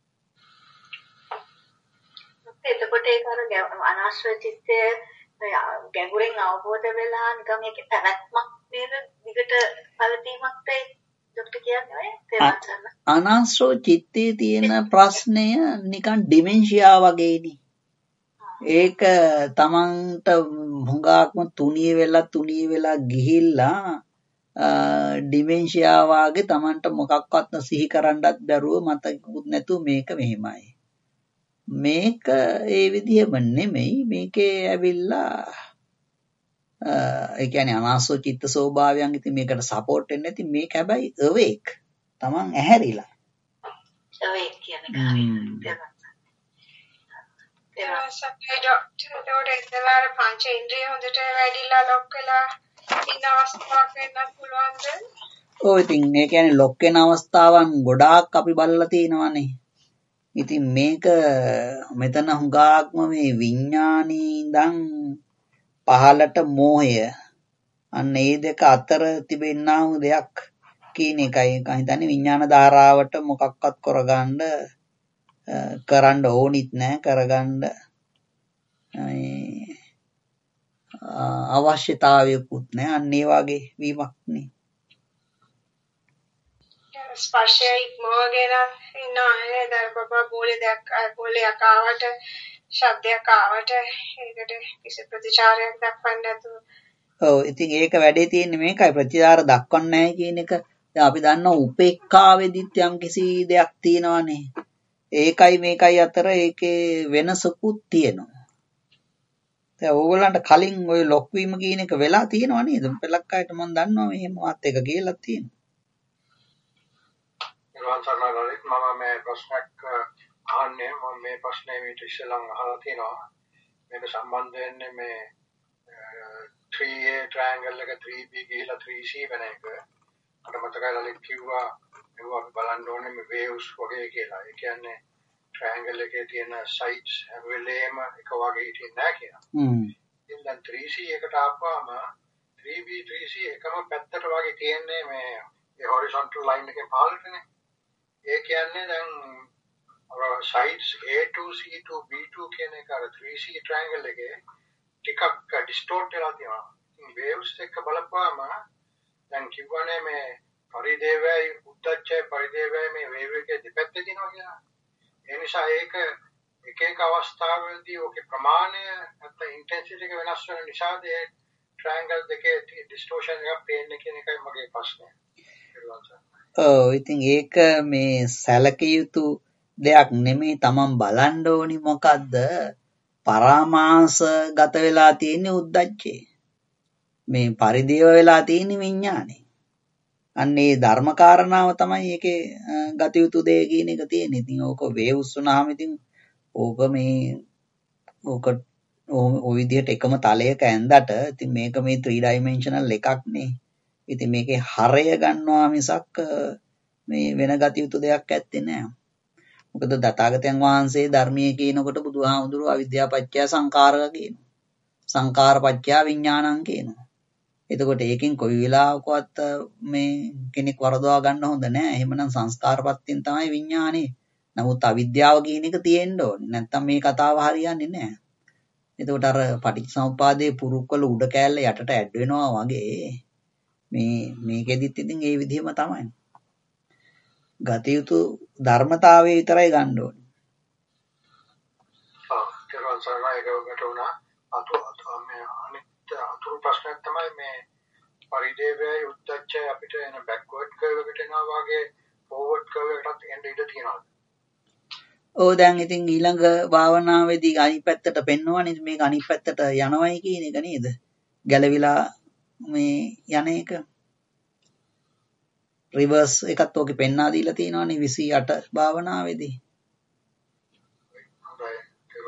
එතකොට ඒක අර අනාශ්‍රය චිත්තය ගැඹුරින් අවබෝධ වෙලා නිකන් ඒකේ පැවැත්මක් නේද? දිගට පවතීමක් තේ ડોක්ටර් කියන්නේ අනාශ්‍රව චිත්තයේ තියෙන ප්‍රශ්නය නිකන් ඩිමෙන්ෂියා වගේනේ. ඒක තමන්ට හුඟක්ම තුනී වෙලා ගිහිල්ලා ඩිමෙන්ෂියා වාගේ තමන්ට මොකක්වත් සිහි කරන්නත් බැරුව මතකුත් නැතුව මේක මෙහෙමයි. මේක ඒ විදිහම නෙමෙයි. මේකේ ඇවිල්ලා ඒ කියන්නේ අනාශ්‍රව චිත්ත ස්වභාවයන් ඉතින් මේකට සපෝට් වෙන්නේ නැති මේක හැබැයි අවේක්. තමන් ඇහැරිලා. අවේක් කියන්නේ ඒවල පංච ඉන්ද්‍රිය හොඳට වැඩිලා ලොක් වෙලා ඉන්න අවස්ථාවක් වෙන්නත් පුළුවන්ද? ඔව් ඉතින් ඒ කියන්නේ ලොක් වෙන අවස්ථාවන් ගොඩාක් අපි බලලා තියෙනවානේ. ඉතින් මේක මෙතන හුඟක්ම මේ විඥානී ඉඳන් පහලට මෝහය අන්න ඒ දෙක අතර තිබෙනා වූ දෙයක් කියන එකයි මම හිතන්නේ විඥාන ධාරාවට මොකක්වත් කරන්න ඕනිත් නැහැ කරගන්න අවශ්‍යතාවයකුත් නැහැ අන්න ඒ වගේ වීමක් නේ ස්පර්ශය ඉක්මවගෙන ඉන්නවා නේද බබා බෝලයක් ආවට ශබ්දයක් ආවට ඒකට කිසි ප්‍රතිචාරයක් දක්වන්න නැතුව ඔව් ඉතින් ඒක වැඩේ තියෙන්නේ මේකයි ප්‍රතිචාර දක්වන්නේ නැහැ කියන එක දැන් අපි දන්නවා උපේක්ඛාවේදීත් යම් කිසි දෙයක් තියෙනවානේ ඒකයි මේකයි අතර ඒකේ වෙනසකුත් තියෙනවා දැන් ඕගොල්ලන්ට කලින් ওই ලොක් වීම කියන එක වෙලා තියෙනව නේද පෙලක් අයට මම දන්නවා මෙහෙම මාත් එක කියලා තියෙනවා රාජසරණලත් මම මේ ප්‍රශ්නයක් අහන්නේ මම මේ ප්‍රශ්නේ මීට ඉස්සෙල්ලා අහලා තියෙනවා මේක සම්බන්ධ වෙන්නේ මේ 3A triangle එක 3B ගිහිලා 3C වෙන එක මට මතකයි ලලිත් කිව්වා ඒවා අපි බලන්න ඕනේ මේ waves වගේ කියලා ඒ කියන්නේ triangle එකේ තියෙන sides හැම වෙලේම එක වගේ හිටින්නේ නැහැ කියලා ඉතින් දැන් 3C එකට ආපුවාම 3B 3C එකම පැත්තට වගේ තියෙන්නේ මේ horizontal line එකේ පහළටනේ ඒ කියන්නේ දැන් අර sides A2 C2 B2 කියන එක අර 3C triangle එකේ ටිකක් distort වෙලා තියෙනවා. ඉතින් waves එක බලපුවාම දැන් කිව්වනේ මේ පරිදේවයයි උද්දච්චය පරිදේවයයි මේ wave එකේ දෙපැත්තේ තියෙනවා කියලා. ඒ නිසා ඒක එක අවස්ථාවලදී ඔකේ ප්‍රමාණය නැත්නම් intensity එක වෙනස් වෙන නිසා ඒ triangle දෙකේ distortion එකක් පේන්නේ කියන එකයි මගේ ප්‍රශ්නය. ඔව් ඉතින් ඒක මේ සැලකිය යුතු දෙයක් නෙමෙයි තමන් බලන්න ඕනි මොකද්ද පරාමාසගත වෙලා තියෙන්නේ උද්දච්චේ මේ පරිදේව වෙලා තියෙන්නේ විඥානේ අන්න ඒ ධර්ම කාරණාව තමයි ඒකේ ගත යුතු දේ කියන එක තියෙන්නේ ඉතින් ඕක වේව්ස් වුණාම ඉතින් ඕක ඔය විදිහට එකම තලයක ඇඳට ඉතින් මේක මේ 3 dimensional එකක් නේ ඉතින් මේකේ හරය ගන්නවා මිසක් මේ වෙන ගත යුතු දෙයක් ඇත්තේ නෑ. මොකද දතාගතයන් වහන්සේ ධර්මයේ කියනකොට බුදුහාමුදුරුවෝ අවිද්‍යාව පත්‍ය සංඛාරක කියනවා. සංඛාර පත්‍ය විඥානං කියනවා. එතකොට ඒකෙන් කොයි වෙලාවකවත් මේ කෙනෙක් වරදවා ගන්න හොඳ නෑ. එහෙමනම් සංස්කාරපත්‍යෙන් තමයි විඥානේ. නමුත් අවිද්‍යාව කියන එක තියෙන්න ඕනේ. නැත්තම් මේ කතාව හරියන්නේ නෑ. එතකොට අර පටිච්චසමුපාදයේ පුරුක්වල උඩ කෑල්ල යටට ඇඩ් වෙනවා වගේ මේකෙදිත් ඉතින් ඒ විදිහම තමයි. ගත යුතු ධර්මතාවය විතරයි ගන්න ඕනේ. කෙරවල් සරණයකට උනා අතුරු ප්‍රශ්නයක් තමයි මේ පරිදේවයයි උද්දච්චය අපිට එන බෑක්වර්ඩ් කර්ව් එකට එනවා වගේ ෆෝවර්ඩ් කර්ව් එකටත් එන්න ඉඩ තියෙනවා. ඔව් දැන් ඉතින් ඊළඟ භාවනාවේදී අනිත් පැත්තට පෙන්වන්නේ මේක අනිත් පැත්තට යනවයි කියන එක නේද? ගැලවිලා මේ යන එක රිවර්ස් එකත් ඔකේ පෙන්වා දීලා තියෙනවානේ 28 භාවනාවේදී.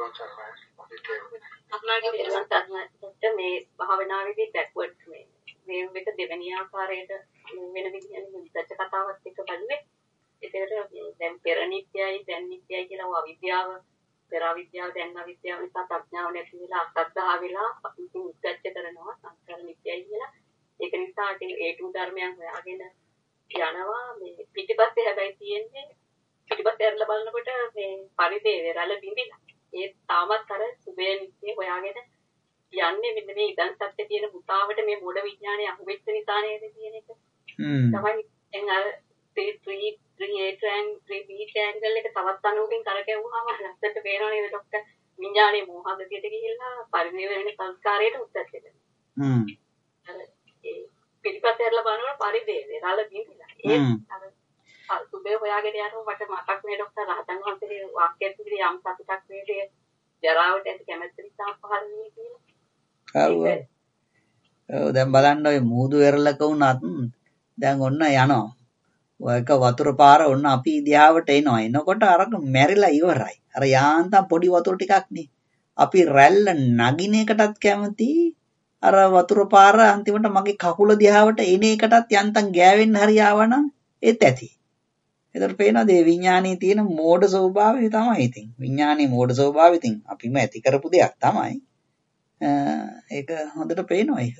මේ භාවනාවේදී බෑක්වර්ඩ් ෆ්‍රේම් එක දෙවෙනි ආකාරයට වෙන විදිහට විස්තර කතාවත් එක්ක බලුවේ. ඒකට දැන් පෙර නිත්‍යයි දැන් නිත්‍යයි කියලා අවිද්‍යාව පෙර අවිද්‍යාව දැන් අවිද්‍යාව නිසා ප්‍රඥාව නැති වෙලා අසද්ධා වෙලා ඉතින් උද්දච්ච කරනවා සංස්කාර නිත්‍යයි කියලා. ඒක නිසා ඉතින් හේතු ධර්මයන් හොයාගෙන යනවා මේ පිටිපස්සේ හැබැයි තියෙන්නේ පිටිපස්සේ ඇරලා බලනකොට මේ පරිදේ රළ බිඳිලා. ඒ තාමත් අර සුබේ නිත්‍ය හොයාගෙන යන්නේ මෙන්න මේ ඉදන් සත්‍ය කියන පුතාවට මේ මොඩ විඥානය අහුවෙච්ච නිසා නේද කියන එක. තමයි දැන් අර 3A triangle එක තවත් අණුවකින් කරකැවුවාම ලස්සට පේනවා නේද ડોක්ටර් විඥානයේ මෝහගතියට ගිහිල්ලා පරිණිය වෙන සංස්කාරයට උත්තර දෙනවා. අර ඒ පිටිපස්සේ ඇරලා බලනකොට පරිදේ රළ බිඳිලා. ඒ අර සුබේ හොයාගෙන යනකොට මට මතක් වෙන ડોක්ටර් රහතන් වහන්සේගේ වාක්‍යයක් විදිහට යම් සතුටක් වේලේ ජරාවට ඇති කැමැත්ත නිසා පහළ වෙන්නේ කියලා. ඔව් දැන් බලන්න ඔය මූදු වෙරළක වුණත් දැන් ඔන්න යනවා. ඔයක වතුර පාර ඔන්න අපි දිහාවට එනවා. එනකොට අර මැරිලා ඉවරයි. අර යාන්තම් පොඩි වතුර ටිකක් නේ. අපි රැල්ල නගින එකටත් කැමති. අර වතුර පාර අන්තිමට මගේ කකුල දිහාවට එන එකටත් යන්තම් ගෑවෙන්න හරි ආවනම් ඒත් ඇති. ඒතර පේනවාද මේ විඥානයේ තියෙන මෝඩ ස්වභාවය තමයි ඉතින්. විඥානයේ මෝඩ ස්වභාවය ඉතින් අපිම ඇති කරපු දෙයක් තමයි. ඒක හොඳට පේනවා ඒක.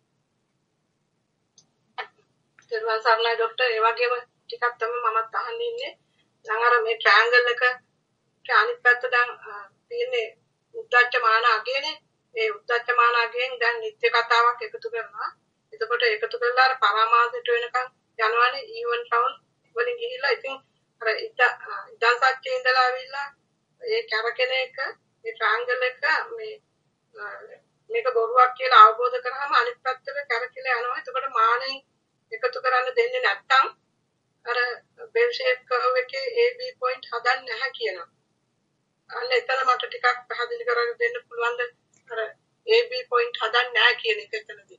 සර්වන් සර්ණයි ડોක්ටර් ඒ වගේම ටිකක් තමයි මමත් අහන්නේ ඉන්නේ. දැන් අර මේ ට්‍රයැන්ගල් එක අනිත් පැත්ත දැන් තියෙන්නේ උද්දච්ච මාන අගයනේ. ඒ උද්දච්ච මාන අගයෙන් දැන් නිත්‍ය කතාවක් එකතු කරනවා. එතකොට එකතු කරලා අර පරාමාසයට වෙනකන් යනවානේ ඊවන් රවුන්ඩ් වලින් ගිහිල්ලා ඉතින් අර ඉදන් සත්‍යයේ ඉඳලා ආවිල්ලා ඒ කැරකෙන එක මේ ට්‍රයැන්ගල් එක මේක බොරුවක් කියලා අවබෝධ කරාම අනිත් පැත්තට කැරකිලා යනවා. එතකොට මානෙන් එකතු කරන්න දෙන්නේ නැත්තම් අර බෙල් ෂේප් කර්ව් එකේ AB පොයින්ට් හදන්න නැහැ කියනවා. අන්න එතන මට ටිකක් පැහැදිලි කරලා දෙන්න පුළුවන්ද අර AB පොයින්ට් හදන්න නැහැ කියන එක එතනදී.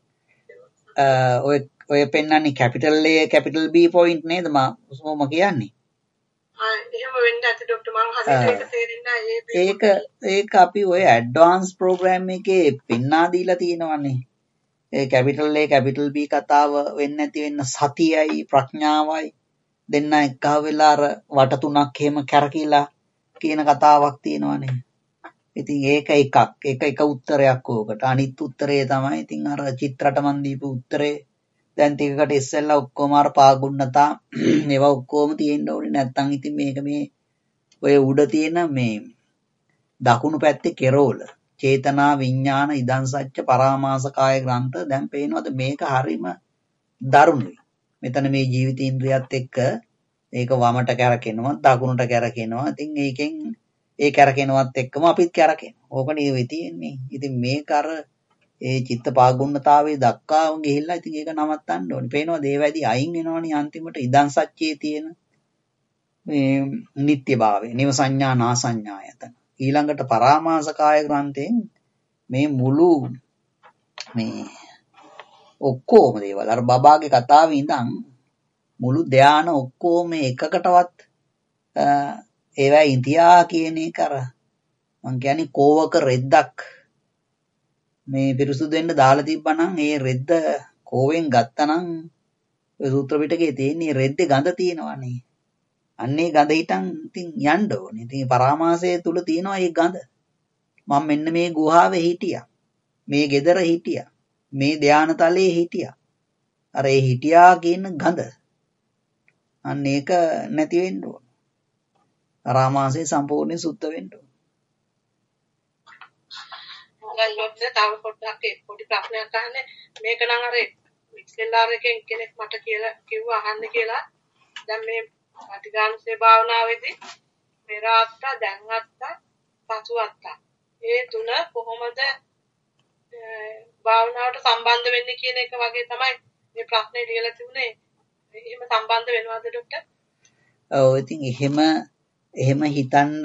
ඔය පෙන්නන්නේ capital A capital B point නේද මම කියන්නේ? එහෙම වෙන්නේ නැති ડોක්ටර් මම හරියට ඒක තේරෙන්නේ නැහැ. ඒක අපි ඔය ඇඩ්වාන්ස් ප්‍රෝග්‍රෑම් එකේ පෙන්නා දීලා තියෙනවානේ. ඒ කැපිටල් A කැපිටල් B කතාව වෙන්නේ නැති වෙන්න සතියයි ප්‍රඥාවයි දෙන්න එකහ වෙලා අර වට තුනක් එහෙම කැරකිලා කියන කතාවක් තියෙනවානේ. ඉතින් ඒක එක උත්තරයක් ඕකට. අනිත් උත්තරේ තමයි ඉතින් අර චිත්‍රට මන් දීපු උත්තරේ. දැන් ටිකකට ඉස්සෙල්ලා ඔක්කොම අර පාගුණතා ඒවා ඔක්කොම තියෙන්න ඕනේ. නැත්තම් ඉතින් මේක මේ ඔය උඩ තියෙන මේ දකුණු පැත්තේ කෙරෝල චේතනා විඥාන ඉදන් සච්ච පරාමාස කාය ග්‍රන්ථ දැන් පේනවද මේක හරීම දරුණුයි. මෙතන මේ ජීවිතේන්ද්‍රයත් එක්ක ඒක වමට කැරකෙනවා දකුණට කැරකෙනවා. ඉතින් ඒකෙන් ඒ කැරකෙනවත් එක්කම අපිත් කැරකෙනවා. ඕක නෙවෙයි තියෙන්නේ. ඉතින් මේක අර ඒ චිත්ත පාගුණතාවයේ දක්වා ගිහිල්ලා ඉතින් ඒක නවත්තන්න ඕනේ. පේනවද ඒ වැඩි අයින් වෙනවනේ අන්තිමට ඉදන් සච්චයේ තියෙන මේ නිට්ටයභාවය. නිව සංඥා නා සංඥායතන. ඊළඟට පරාමාස කාය ග්‍රන්ථයෙන් මේ මුළු මේ ඔක්කොම දේවල් අර බබාගේ කතාවේ ඉඳන් මුළු ධාන ඔක්කොම එකකටවත් ඒවා ඉන්දියා කියන එක අර මං කියන්නේ කෝවක රෙද්දක් මේ පිරිසුදු වෙන්න දාලා තිබ්බනම් ඒ රෙද්ද කෝවෙන් ගත්තනම් ඔය සූත්‍ර පිටකේ තියෙන රෙද්දේ ගඳ තියෙනවනේ. අන්නේ ගඳ හිටන් ඉතින් යන්න ඕනේ. ඉතින් පරාමාසයේ තුල තියෙනවා ඒ ගඳ. මම මෙන්න මේ ගුහාවේ හිටියා. මේ ගෙදර හිටියා. මේ ධානතලයේ හිටියා. අර ඒ හිටියා කියන ගඳ. අන්න ඒක නැති වෙන්න ඕන. පරාමාසයේ සම්පූර්ණයෙන් සුද්ධ වෙන්න ඕන. තව පොඩ්ඩක් පොඩි ප්‍රශ්නයක් අහන්නේ. මේක නම් අර ඉස්සෙල්ලා එකෙන් කෙනෙක් මට කියලා කිව්වා අහන්න කියලා. දැන් මේ අටිගානුසේ භාවනාවේදී පෙර අත්තා දැන් අත්තා පසු අත්තා ඒ තුන කොහොමද භාවනාවට සම්බන්ධ වෙන්නේ කියන එක වගේ තමයි මේ ප්‍රශ්නේ ලියලා තිබුණේ. එහෙම සම්බන්ධ වෙනවද ડોක්ටර්? ඔව් ඉතින් එහෙම හිතන්න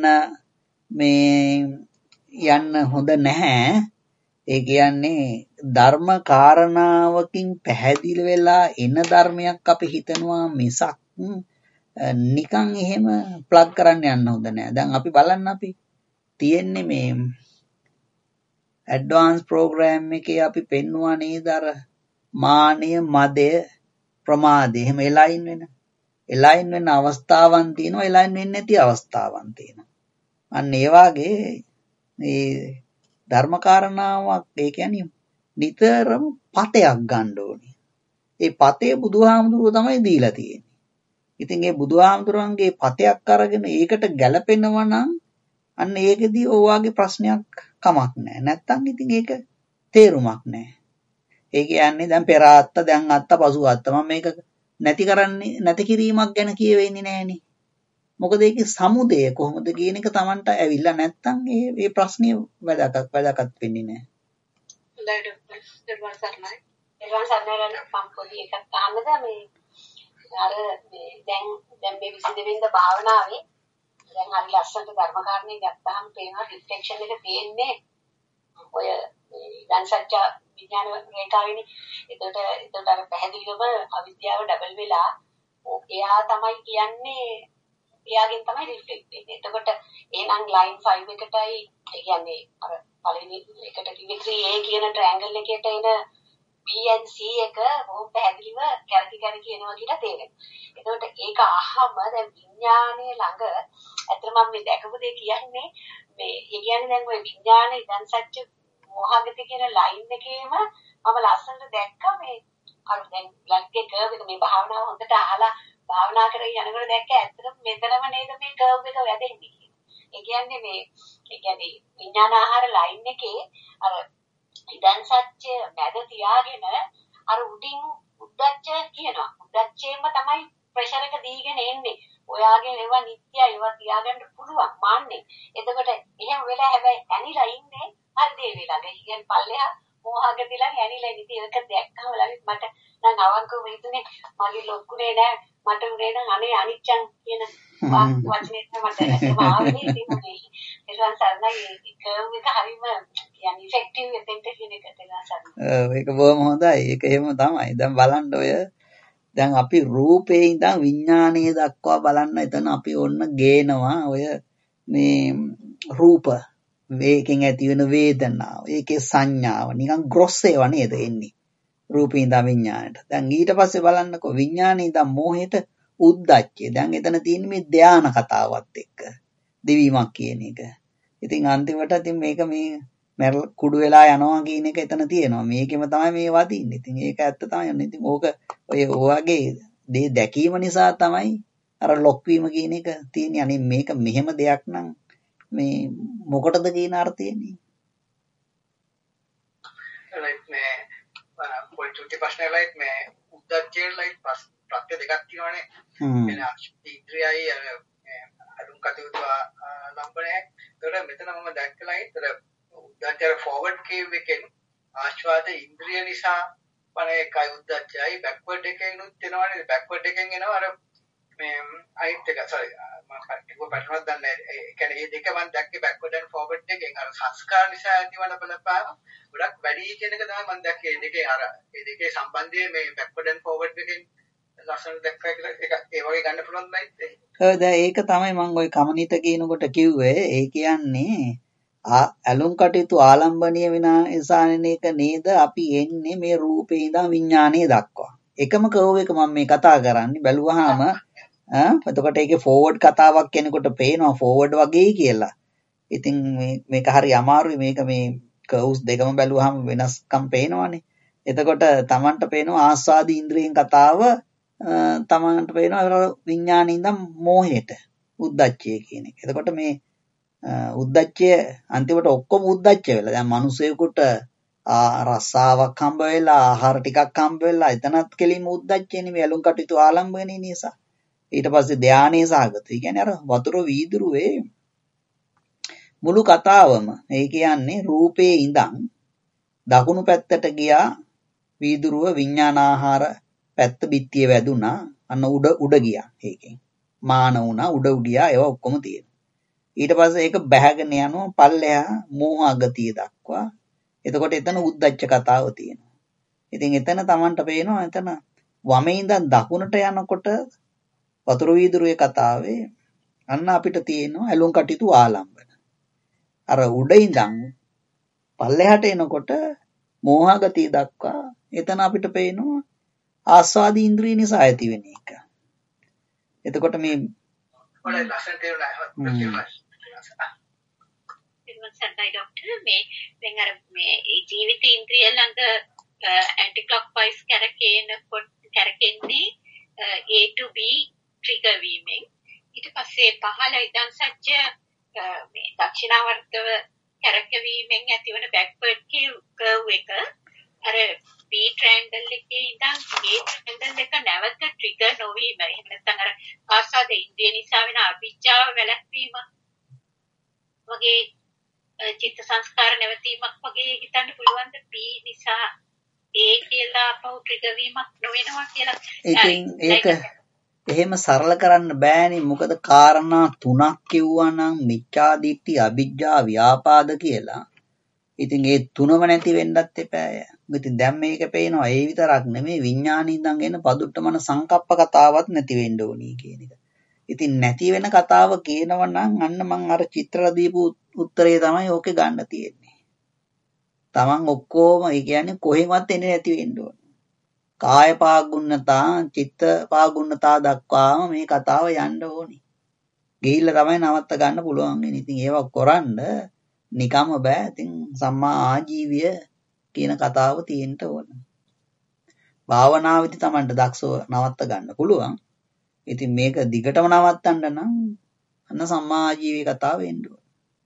යන්න හොඳ නැහැ. ඒ කියන්නේ ධර්ම කාරණාවකින් පැහැදිලි වෙලා එන ධර්මයක් අපි හිතනවා මිසක් නිකන් එහෙම ප්ලග් කරන්න යන්න හොඳ නෑ. දැන් අපි බලන්න අපි තියෙන්නේ මේ ඇඩ්වාන්ස් ප්‍රෝග්‍රෑම් එකේ අපි පෙන්නවා නේද අර මානය, මදය, ප්‍රමාදය එහෙම එලයින් වෙන අවස්ථාවන් තියෙනවා, එලයින් වෙන්නේ නැති අවස්ථාවන් තියෙනවා. අන්න ඒ වාගේ මේ ධර්මකාරණාවක් ඒ කියන්නේ නිතරම පතයක් ගන්න ඕනේ. ඒ පතේ බුදුහාමුදුරුවෝ තමයි දීලා තියෙන්නේ. ඉතින් ඒ බුදුහාමුදුරන්ගේ පතයක් අරගෙන ඒකට ගැලපෙනවා නම් අන්න ඒකෙදී ඔයවාගේ ප්‍රශ්නයක් කමක් නැහැ. නැත්තම් ඉතින් ඒක තේරුමක් නැහැ. ඒ කියන්නේ දැන් පෙර ආත්ත, දැන් ආත්ත, පසු ආත්ත මම මේක නැති කිරීමක් ගැන කියවෙන්නේ නැහනේ. මොකද ඒකේ සමුදය කොහොමද කියන එක Tamanට ඇවිල්ලා නැත්තම් මේ ප්‍රශ්නේ වැදගත් වෙන්නේ නැහැ. හොඳයි ඩොක්ටර්. දර්වන් සර්ණයි. දර්වන් සර්ණයි මම පොඩි එකක් අහන්නද මේ අර මේ දැන් මේ 22 වෙනිදා භාවනාවේ දැන් හරි ලස්සනට ධර්මකාරණේ ගත්තාම පේනවා රිෆ්ලෙක්ෂන් එක තියෙන්නේ ඔය දැන් සත්‍ය විඥාන රේඛාවේනේ. එතකොට අර පැහැදිලිවම අවිද්‍යාව ඩබල් වෙලා එයා තමයි කියන්නේ එයාගෙන් තමයි රිෆ්ලෙක්ට් වෙන්නේ. එතකොට එහෙනම් ලයින් 5 එකටයි ඒ කියන්නේ අර පළවෙනි එකට කිව්වේ 3A කියන ට්‍රයැන්ගල් එකට එන B and C එක බොහොම පැහැදිලිව කැරකි එනවා කියලා තේරෙනවා. එතකොට ඒක අහම දැන් විඥානයේ ළඟ ඇත්තටම මම මේ දැකපු දේ කියන්නේ මේ ඒ කියන්නේ දැන් ওই විඥාන ඉදන් සත්‍ය මොහගති කියන ලයින් එකේම මම ලස්සනට දැක්කා මේ අර දැන් ලක්ගේ කර්ව් එක මේ භාවනාව හොඳට අහලා භාවනා කරගෙන යනකොට දැක්ක ඇත්තටම මෙතනම නේද මේ කර්ව් එක වැදෙන්නේ කියලා. ඒ කියන්නේ විඥාන ආහාර ලයින් එකේ අර ඉදන් සත්‍ය මැද තියාගෙන අර උඩින් උද්දච්ච කියනවා. උද්දච්චයෙන්ම තමයි ප්‍රෙෂර් එක දීගෙන එන්නේ. ඔයාගේ ඒවා නිත්‍යයි ඒවා තියාගන්න පුළුවන් මාන්නේ. එතකොට එහෙම වෙලා හැබැයි ඇනිලා ඉන්නේ හරි දේ වෙලාද. කියන්නේ පල්ලෙහා මොහාගතිලා ඇනිලා ඉතින් ඒක දැක්කම ළඟ මට නම් අවංකව හිතුනේ මගේ ලොක්කුනේ නෑ මට උනේ නම් අනේ අනිච්චන් කියන වචනේ තමයි මට ආවේ ඉතින් ඒකෙන් සරණයි කර්ව් එක හරිම කියන්නේ ඉෆෙක්ටිව් එතෙන්ට කියන එක තමයි සරණ. ඒක බොහොම හොඳයි. ඒක එහෙම තමයි. දැන් බලන්න ඔය දැන් අපි රූපේ ඉඳන් විඥානීය දක්වා බලන්න එතන අපි ඔන්න ගේනවා ඔය මේ රූප මේකෙන් ඇති වෙන වේදනාව ඒකේ සංඥාව නිකන් ග්‍රොස් ඒවා නේද එන්නේ රූපේ ඉඳන් විඥාණයට. දැන් ඊට පස්සේ බලන්නකෝ විඥානේ ඉඳන් මෝහයට උද්දච්චය. දැන් එතන තියෙන්නේ මේ ධානා කතාවත් එක්ක දිවීමක් කියන එක. ඉතින් අන්තිමට ඉතින් මේක මේ කුඩු වෙලා යනවා කියන එක එතන තියෙනවා. මේකෙම තමයි මේ වදින්නේ. ඉතින් ඒක ඇත්ත තමයි. ඉතින් ඕක ඔය වගේ දේ දැකීම නිසා තමයි අර ලොක් වීම කියන එක තියෙන්නේ. අනේ මේක මෙහෙම දෙයක් නම් මේ මොකටද කියන අර්ථයනේ. ලයික් මේ පොයින්ට් එක ප්‍රශ්නයලයිත් මේ උද්දච්චයෙන් ලයික් ප්‍රත්‍ය දෙකක් තියෙනවානේ. එන ඉන්ද්‍රියයි අලුම් කටයුතු ලම්බනේ. ඒතර මෙතන මම දැක්කලා ඒතර උද්දච්චය ෆෝවර්ඩ් කේව් එකෙන් ආශ්වාද ඉන්ද්‍රිය නිසා පණ එකයි උද්දච්චයයි බෑක්වර්ඩ් එකෙන් උත් වෙනවානේ. බෑක්වර්ඩ් එකෙන් එනවා අර මේ අයිත් එක සෝරි මම ඒක පැටර්නක් දන්නේ ඒ කියන්නේ මේ දෙක මම දැක්කේ බෑක්වර්ඩ් ඇන්ඩ් ෆෝවර්ඩ් එකෙන් අර සංස්කාර නිසා ඇතිවන බලපාන ගොඩක් වැඩි කියන එක තමයි මම දැක්කේ. මේ දෙකේ සම්බන්ධය මේ බෑක්වර්ඩ් ඇන්ඩ් ෆෝවර්ඩ් එකෙන් ලස්සන දැක්කා කියලා ඒක ඒ වගේ ගන්න පුළුවන් නේද? ඔව් දැන් ඒක තමයි මම ওই කමනිත කියනකොට කිව්වේ. ඒ කියන්නේ ඇලුම් කටයුතු ආලම්බනීය වෙන ඉසානෙන එක නේද අපි එන්නේ මේ රූපේ ඉඳන් විඥානයේ දක්වා. එකම කර්ව් එක මම මේ කතා කරන්නේ බැලුවාම එතකොට ඒකේ ෆෝවර්ඩ් කතාවක් කෙනෙකුට පේනවා ෆෝවර්ඩ් වගේ කියලා. ඉතින් මේක හරි අමාරුයි. මේක මේ කර්ව්ස් දෙකම බැලුවාම වෙනස්කම් පේනවනේ. එතකොට Tamanට පේනවා ආස්වාදී ඉන්ද්‍රියෙන් කතාව Tamanට පේනවා විඥානයේ ඉඳන් මෝහයට උද්දච්චය කියන එක. එතකොට මේ උද්දච්චය අන්තිමට ඔක්කොම උද්දච්ච වෙලා දැන් මිනිසෙකුට රසාවක් හම්බ වෙලා ආහාර ටිකක් හම්බ වෙලා එතනත් කෙලින්ම උද්දච්චයනේ මේ ඇලුම් කටයුතු ආලම්බනේ නිසා. ඊට පස්සේ ධානයේ සාගත. ඒ කියන්නේ අර වතුර වීදුරුවේ මුළු කතාවම ඒ කියන්නේ රූපේ ඉඳන් දකුණු පැත්තට ගියා වීදුරුව විඥානාහාර පැත්ත බිත්තිය වැදුනා අන්න උඩ ගියා. ඒකෙන් මාන වුණා උඩ ගියා ඒවා ඔක්කොම තියෙනවා. ඊට පස්සේ ඒක බැහැගෙන යනවා පල්ලෙහා මෝහ ගතිය දක්වා. එතකොට එතන උද්දච්ච කතාව තියෙනවා. ඉතින් එතන Tamanට පේනවා එතන වමේ ඉඳන් දකුණට යනකොට වතුර වීදුරුවේ කතාවේ අන්න අපිට තියෙනවා ඇලුම් කටයුතු ආලම්බන. අර උඩ ඉඳන් පල්ලෙහාට එනකොට මෝහ ගතිය දක්වා එතන අපිට පේනවා ආස්වාද ඉන්ද්‍රිය නිසා ඇති වෙන එක. එතකොට මේ ඔය ලස්සන තේරුණා. සර්ණයි ડોක්ටර් මේ දැන් අර මේ ජීවිත ඉන්ද්‍රිය ළඟ ඇන්ටි ක්ලොක්වයිස් කැරකෙන්නේ A to B ට්‍රිගර් වීමෙන් ඊට පස්සේ පහළ ඉඳන් සත්‍ය මේ දක්ෂිනාවර්තව කැරකවීමෙන් ඇතිවන බෑක්වර්ඩ් කර්ව් එක අර B ට්‍රයැන්ගල් එකේ ඉඳන් A ට්‍රයැන්ගල් එක නැවත ට්‍රිගර් නොවීම එහෙම නැත්නම් අර ආස්වාද ඉන්ද්‍රිය නිසා වෙන අවිජ්ජාව වැළැක්වීම වගේ චිත්ත සංස්කාර නැවතීමක් වගේ හිතන්න පුළුවන් ද B නිසා A කියලා පහු ට්‍රිගර් වීමක් නොවෙනවා කියලා. ඉතින් ඒක එහෙම සරල කරන්න බෑනේ. මොකද කාරණා තුනක් කිව්වා නම් මිච්ඡා දිට්ඨි, අවිජ්ජා, ව්‍යාපාද කියලා. ඉතින් ඒ තුනම නැති වෙන්නත් එපාය. ඉතින් දැන් මේක පේනවා ඒ විතරක් නෙමෙයි විඥානේ ඉඳන් එන පදුට්ටමන සංකප්ප කතාවක් නැති වෙන්න ඕනි කියන එක. ඉතින් නැති වෙන කතාව කියනවා නම් අන්න මං අර චිත්‍රල දීපු උත්තරේ තමයි ඕකේ ගන්න තියෙන්නේ. තමන් ඔක්කොම ඒ කියන්නේ කොහෙවත් එන්නේ නැති වෙන්න ඕන. කාය පාගුණතා, චිත්ත පාගුණතා දක්වාම මේ කතාව යන්න ඕනි. ගිහිල්ලා තමයි නවත්ත ගන්න පුළුවන් වෙන්නේ. ඉතින් ඒව කරන්න නිකම්ම බෑ. ඉතින් සම්මා ආජීවය කියන කතාව තියෙන්න ඕන. භාවනාවේදී තමන්ට දක්ෂව නවත්ත ගන්න පුළුවන්. ඉතින් මේක දිගටම නවත්තන්න නම් අන්න සම්මා ආජීවී කතාව එන්න ඕන.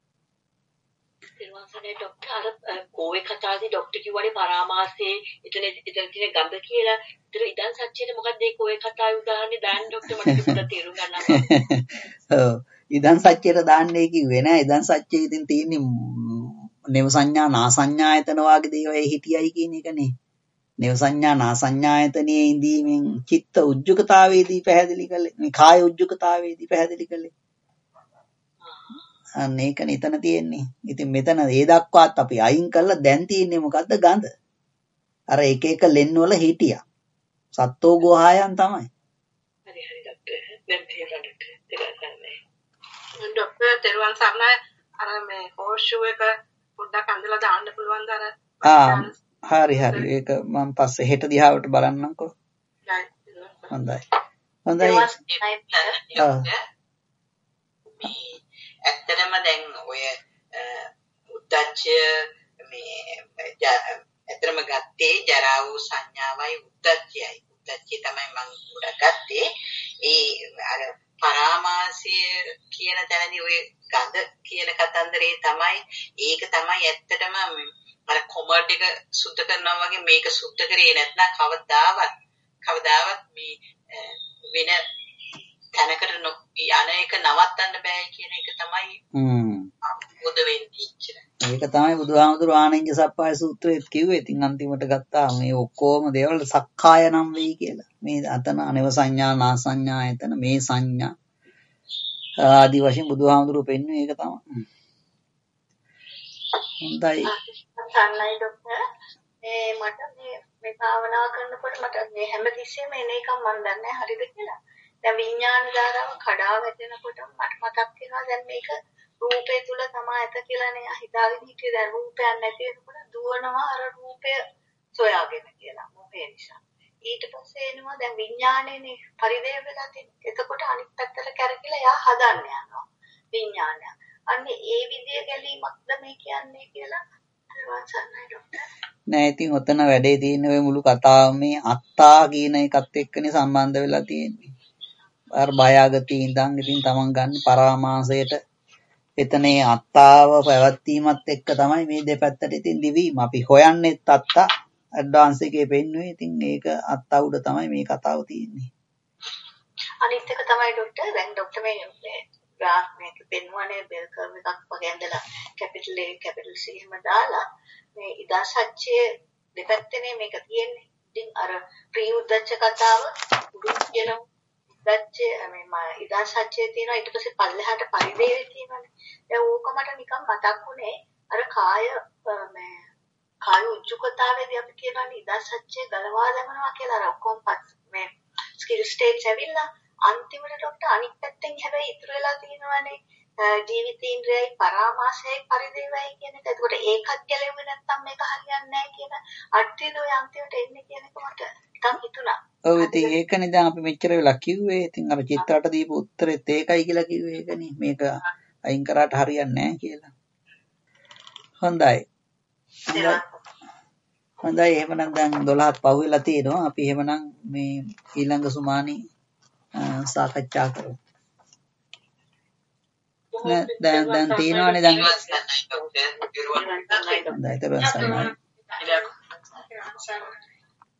ඊළඟට ડોක්ටර් අර කෝවේ කතාවේදී ડોක්ටර් කිව්වනේ පරාමාසයේ එතන තියෙන ගඳ කියලා. ඒතර ඉදන් සත්‍යයට මොකක්ද මේ කෝවේ කතාවේ උදාහරණේ දාන්න ડોක්ටර් මට ඒක තේරුම් ගන්න අමාරුයි. ඔව්. ඉදන් සත්‍යයට දාන්නේ කිව්වේ නෑ. ඉදන් සත්‍යයේ ඉතින් තියෙන්නේ නේව සංඥා නා සංඥායතන වාගේ දේවල් හිටියයි කියන එකනේ. නේව සංඥා නා සංඥායතනයේ ඉඳීමෙන් චිත්ත උජ්ජකතාවේදී පැහැදිලි කළේ. මේ කාය උජ්ජකතාවේදී පැහැදිලි කළේ. අන්න ඒකනේ එතන තියෙන්නේ. ඉතින් මෙතන ඒ දක්වාත් අපි අයින් කරලා දැන් තියෙන්නේ මොකද්ද? ගඳ. අර එක එක ලෙන් වල හිටියා. සත්තෝ ගෝහායන් තමයි. හරි ડોක්ටර්. දැන් තේරුණා ડોක්ටර් තෙරුවන් සරණයි. අර මේ හෝෂුව එක පොඩ්ඩක් අඳලා දාන්න පුළුවන්ද අර? හරි. ඒක මම පස්සේ හෙට දිහාවට බලන්නම්කෝ. හොඳයි. ඇත්තටම දැන් ඔය උද්දච්චය මේ ඇත්තටම ගත්තේ ජරා වූ සංඥාවයි උද්දච්චයයි. උද්දච්චය තමයි මම උඩ ගත්තේ. ඒ අර පරාමාසය කියන තැනදී ඔය ගඳ කියන කතන්දරේ තමයි ඒක තමයි ඇත්තටම අර කොමඩ් එක සුද්ධ කරනවා වගේ මේක සුද්ධ කරේ නැත්නම් කවදාවත් මේ වෙන තැනකට යන එක නවත්තන්න බෑ කියන එක තමයි අවබෝධ වෙන්නේ ඉච්චර. ඒක තමයි බුදුහාමුදුරුවෝ ආනන්ද සප්පාය සූත්‍රයේත් කිව්වේ. ඉතින් අන්තිමට ගත්තා මේ ඔක්කොම දේවල් සක්කාය නම් වෙයි කියලා. මේ අතන අනව සංඥා නා සංඥා එතන මේ සංඥා ආදි වශයෙන් බුදුහාමුදුරුවෝ පෙන්වන්නේ ඒක තමයි. හොඳයි. සන්නයි ડોක්ටර් මට මේ භාවනා කරනකොට මට මේ හැමතිස්සෙම එන එකක් මම දන්නේ නැහැ හරිද කියලා. දැන් විඥාන ධාරාව කඩා වැටෙනකොට මට මතක් වෙනවා දැන් මේක රූපය තුල තමයි ඇත කියලානේ හිතාගෙන හිටියේ. දැන් රූපයක් නැති වෙනකොට දුවනවා අර රූපය සොයාගෙන කියලා මොහේ නිසා. ඊට පස්සේ එනවා දැන් විඥානයනේ පරිදේව වෙලා තියෙන්නේ. එතකොට අනිත් පැත්තට කැරකිලා එයා හදන්න යනවා විඥානය. අන්නේ ඒ විදිය ගැලීමක්ද මේ කියන්නේ කියලා සන්නයි ડોක්ටර්. නෑ ඉතින් ඔතන වැඩේ තියෙන්නේ ඔය මුළු කතාවම මේ අත්තා කියන එකත් එක්කනේ සම්බන්ධ වෙලා තියෙන්නේ. අර බයගතිය ඉඳන් ඉතින් තමන් ගන්න පරාමාසයට එතනේ අත්තාව පැවැත්වීමත් එක්ක තමයි මේ දෙපැත්තට ඉතින් දිවීම. අපි හොයන්නේ අත්තා ඇඩ්වාන්ස් එකේ පෙන්වුවේ. ඉතින් ඒක අත්තා උඩ තමයි මේ කතාව තියෙන්නේ. අනිත් එක තමයි ડોක්ටර් දැන් ડોක්ටර් මේ ග්‍රාෆ් මේක පෙන්වන්නේ බෙල් කර්ව් එකක් වගේ ඇඳලා කැපිටල් A කැපිටල් C එහෙම දාලා මේ ඉදා සත්‍යයේ දෙපැත්තේ මේක තියෙන්නේ. ඉතින් අර ප්‍රියුද්දච්ච කතාව උඩු කියන උද්දච්චය මේ ඉදා සත්‍යයේ තියෙනවා ඊට පස්සේ පල්ලෙහාට පරිදේවේ තියෙනවානේ. දැන් ඕක මට නිකන් මතක් වුණේ අර කාය උජ්ජුකතාවේදී අපි කියනවානේ ඉදා සත්‍යය ගලවා දැමනවා කියලා අර ඔක්කොම මේ ස්කිල් ස්ටේට්ස් ඇවිල්ලා අන්තිමට ડોක්ටර් අනිත් පැත්තෙන් හැබැයි ඉතුරු වෙලා තියෙනවානේ ජීවිතේන්ද්‍රයයි පරාමාසයයි පරිදේවයි කියන එක. එතකොට ඒකත් ගැලෙන්නේ නැත්නම් මේක හරියන්නේ නැහැ කියන අර්ථයද ඔය අන්තිමට එන්නේ කියන එක මට නිකන් හිතුණා. ඔව් ඉතින් ඒකනේ දැන් අපි මෙච්චර වෙලා කිව්වේ. ඉතින් අර චිත්‍රාට දීපු උත්තරෙත් ඒකයි කියලා කිව්වේ ඒකනේ. මේක අයින් කරාට හරියන්නේ නැහැ කියලා. හොඳයි. හොඳයි එහෙමනම් දැන් 12ක් පහු වෙලා තියෙනවා. අපි එහෙමනම් මේ ඊළඟ සුමානි සාකච්ඡා කරමු. දැන් තියෙනවානේ දැන්. හොඳයි.